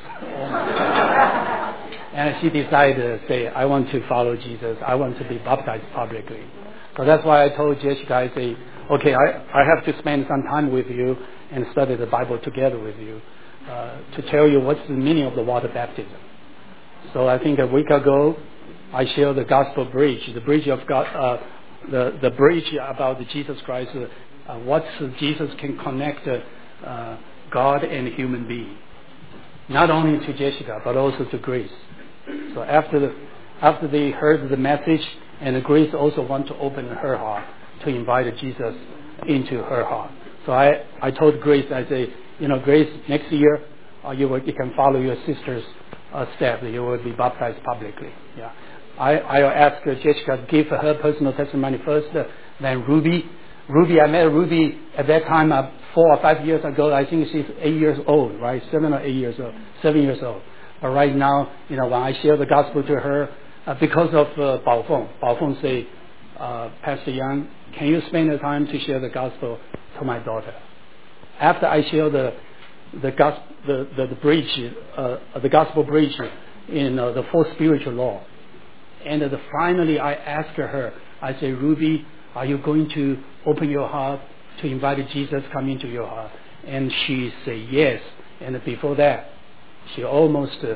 And she decided to say, I want to follow Jesus. I want to be baptized publicly. So that's why I told Jessica, I say, okay, I, I have to spend some time with you and study the Bible together with you uh, to tell you what's the meaning of the water baptism. So I think a week ago, I shared the gospel bridge, the bridge of God, uh, the, the bridge about the Jesus Christ, uh, what Jesus can connect uh, God and human being. Not only to Jessica, but also to Grace. So after the, after they heard the message, and Grace also want to open her heart to invite Jesus into her heart. So I, I told Grace, I say, you know, Grace, next year uh, you, will, you can follow your sister's uh, step. You will be baptized publicly. Yeah, I I'll ask uh, Jessica to give her personal testimony first, uh, then Ruby. Ruby, I met Ruby at that time uh, four or five years ago. I think she's eight years old, right? Seven or eight years old, seven years old. But right now, you know, when I share the gospel to her, uh, because of uh, Bao Feng, Bao Feng say, uh, Pastor Yang, can you spend the time to share the gospel to my daughter? After I share the the gospel, the, the, the bridge, uh, the gospel bridge in uh, the four spiritual law, and uh, the, finally I ask her, I say, Ruby, are you going to open your heart to invite Jesus come into your heart? And she say yes. And before that, she almost, uh,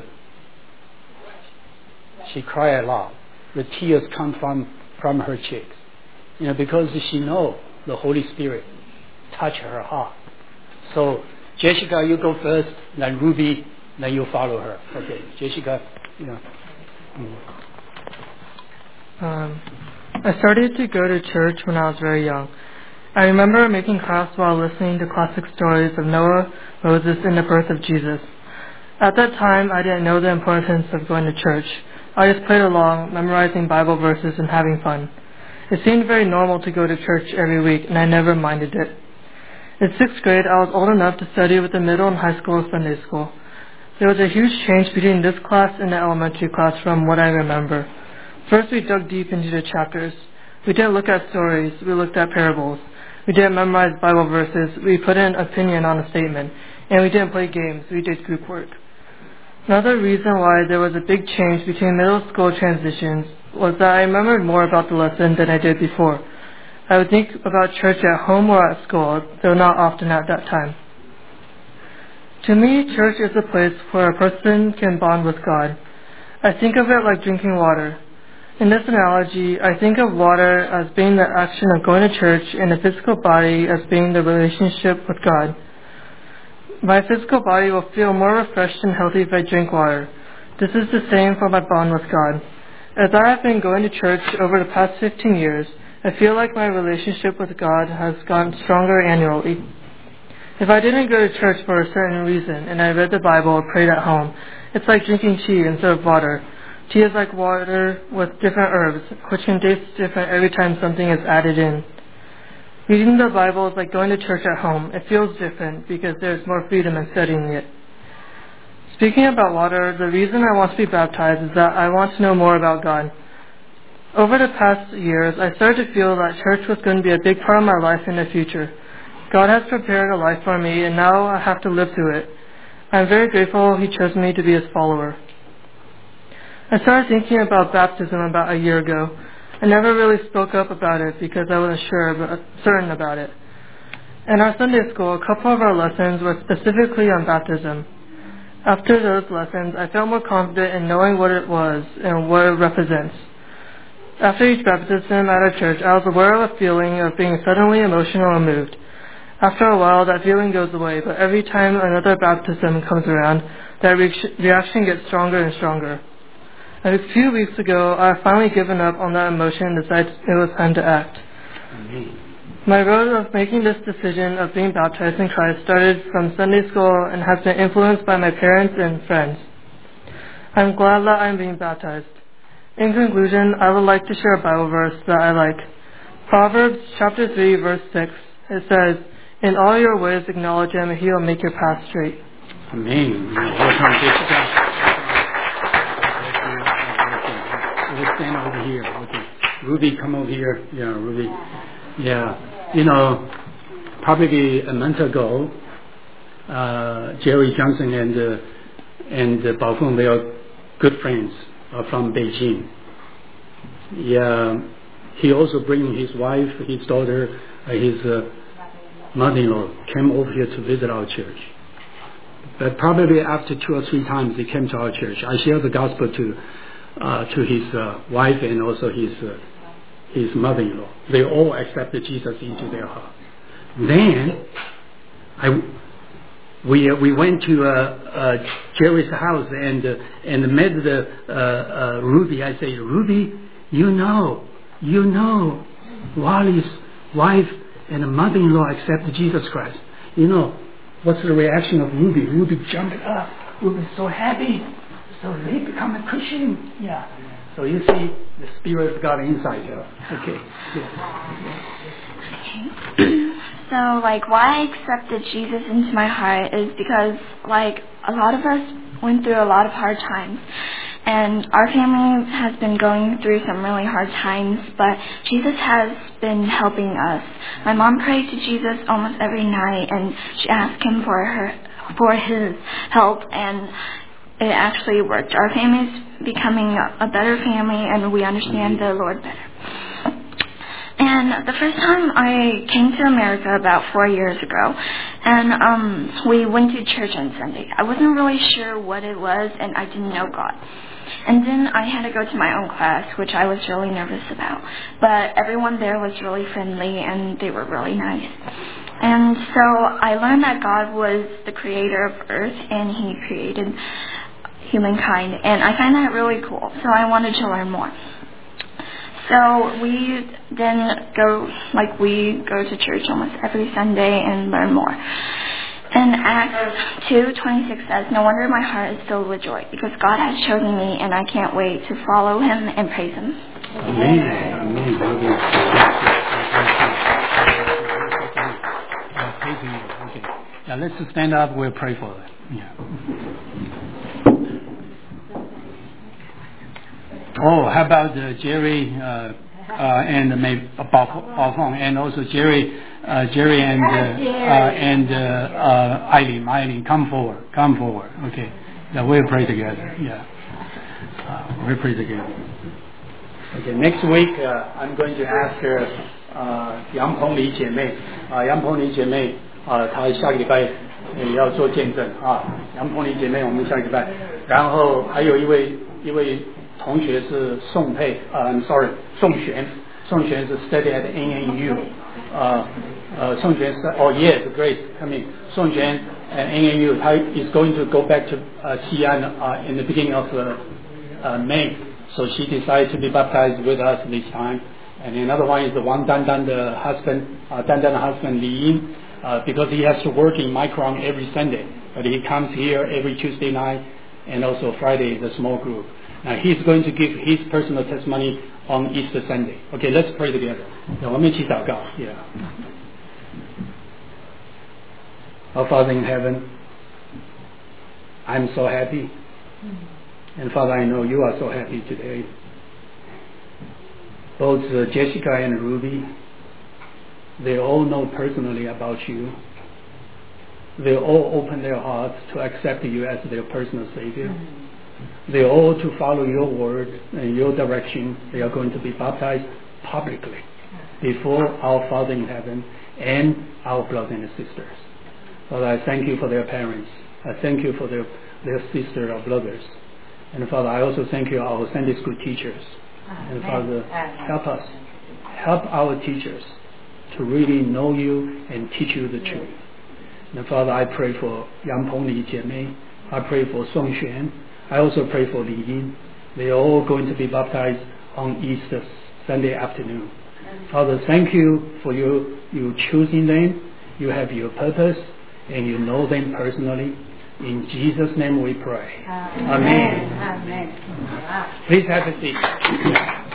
she cried a lot. The tears come from, from her cheeks. You know, because she know the Holy Spirit touch her heart. So, Jessica, you go first, then Ruby, then you follow her. Okay, Jessica, you know. Mm. Um, I started to go to church when I was very young. I remember making class while listening to classic stories of Noah, Moses, and the birth of Jesus. At that time, I didn't know the importance of going to church. I just played along, memorizing Bible verses and having fun. It seemed very normal to go to church every week, and I never minded it. In sixth grade, I was old enough to study with the middle and high school Sunday school. There was a huge change between this class and the elementary class from what I remember. First, we dug deep into the chapters. We didn't look at stories, we looked at parables. We didn't memorize Bible verses, we put an opinion on a statement. And we didn't play games, we did group work. Another reason why there was a big change between middle school transitions was that I remembered more about the lesson than I did before. I would think about church at home or at school, though not often at that time. To me, church is a place where a person can bond with God. I think of it like drinking water. In this analogy, I think of water as being the action of going to church and the physical body as being the relationship with God. My physical body will feel more refreshed and healthy if I drink water. This is the same for my bond with God. As I have been going to church over the past fifteen years, I feel like my relationship with God has gotten stronger annually. If I didn't go to church for a certain reason and I read the Bible or prayed at home, it's like drinking tea instead of water. Tea is like water with different herbs, which can taste different every time something is added in. Reading the Bible is like going to church at home. It feels different because there's more freedom in studying it. Speaking about water, the reason I want to be baptized is that I want to know more about God. Over the past years, I started to feel that church was going to be a big part of my life in the future. God has prepared a life for me, and now I have to live through it. I'm very grateful He chose me to be His follower. I started thinking about baptism about a year ago. I never really spoke up about it because I wasn't sure but certain about it. In our Sunday school, a couple of our lessons were specifically on baptism. After those lessons, I felt more confident in knowing what it was and what it represents. After each baptism at our church, I was aware of a feeling of being suddenly emotional and moved. After a while, that feeling goes away, but every time another baptism comes around, that re- reaction gets stronger and stronger. A few weeks ago, I have finally given up on that emotion and decided it was time to act. Amen. My road of making this decision of being baptized in Christ started from Sunday school and has been influenced by my parents and friends. I'm glad that I'm being baptized. In conclusion, I would like to share a Bible verse that I like. Proverbs chapter three, verse six. It says, "In all your ways acknowledge Him, and He will make your path straight." Amen. We'll stand over here. Okay. Ruby, come over here. Yeah, Ruby. Yeah. You know, probably a month ago, uh, Jerry Johnson and uh, and uh, Bao Feng, they are good friends uh, from Beijing. Yeah. He also bring his wife, his daughter, uh, his uh, mother-in-law came over here to visit our church. But probably after two or three times they came to our church. I shared the gospel to uh, to his uh, wife and also his uh, his mother-in-law. They all accepted Jesus into their heart. Then I we uh, we went to uh, uh, Jerry's house and uh, and met the uh, uh, Ruby. I say, Ruby, you know, you know, Wally's wife and mother-in-law accepted Jesus Christ. You know, what's the reaction of Ruby? Ruby jumped up. Ruby's so happy. So they become a Christian. Yeah. So you see the Spirit of God inside her. Okay. Okay. So, like, why I accepted Jesus into my heart is because, like, a lot of us went through a lot of hard times. And our family has been going through some really hard times, but Jesus has been helping us. My mom prayed to Jesus almost every night, and she asked Him for her, for His help, and it actually worked. Our family's becoming a better family, and we understand the Lord better. And the first time I came to America about four years ago, and um, we went to church on Sunday. I wasn't really sure what it was, and I didn't know God. And then I had to go to my own class, which I was really nervous about. But everyone there was really friendly, and they were really nice. And so I learned that God was the creator of earth, and He created humankind. And I find that really cool, so I wanted to learn more. So we then go, like we go to church almost every Sunday and learn more. And Acts two twenty-six says, "No wonder my heart is filled with joy, because God has chosen me, and I can't wait to follow Him and praise Him." Amen. Amen. Okay. Now let's stand up. We'll pray for them. Yeah. Oh, how about uh, Jerry uh, uh, and maybe Bao Feng, and also Jerry, uh, Jerry and uh, uh, and uh, uh, Eileen, Eileen, come forward, come forward. Okay, yeah, we'll pray together. Yeah, uh, we'll pray together. Okay, next week uh, I'm going to ask uh, uh, 杨鹏黎姐妹啊，杨鹏黎姐妹啊，她下个礼拜也要做见证啊。杨鹏黎姐妹，我们下个礼拜，然后还有一位一位。 同学是宋佩，呃、uh, ，sorry， 宋璇，宋璇是 study at N N U， 呃、uh, 呃，宋璇是 ，oh yes, Grace coming， 宋璇 at N N U， 他 is going to go back to 呃、uh, 西安 uh, in the beginning of uh, uh, May，so she decided to be baptized with us this time. And another one is the Wang Dandan, the husband, uh, Dandan husband Li Yin, uh, because he has to work in Micron every Sunday, but he comes here every Tuesday night and also Friday, the small group. Now he's going to give his personal testimony on Easter Sunday. Okay, let's pray together. 我们一起祷告 Yeah. Our Father in heaven, I'm so happy. And Father, I know you are so happy today. Both uh, Jessica and Ruby, they all know personally about you. They all open their hearts to accept you as their personal Savior. Mm-hmm. They all to follow your word and your direction. They are going to be baptized publicly before our Father in heaven and our brothers and sisters. Father, I thank you for their parents. I thank you for their, their sister or brothers. And Father, I also thank you our Sunday school teachers. And Father, help us, help our teachers to really know you and teach you the truth. And Father, I pray for Yang Peng Li Jiemei. I pray for Song Xuan. I also pray for Li Yin. They are all going to be baptized on Easter Sunday afternoon. Father, thank you for you, you choosing them. You have your purpose and you know them personally. In Jesus' name we pray. Amen. Amen. Amen. Please have a seat.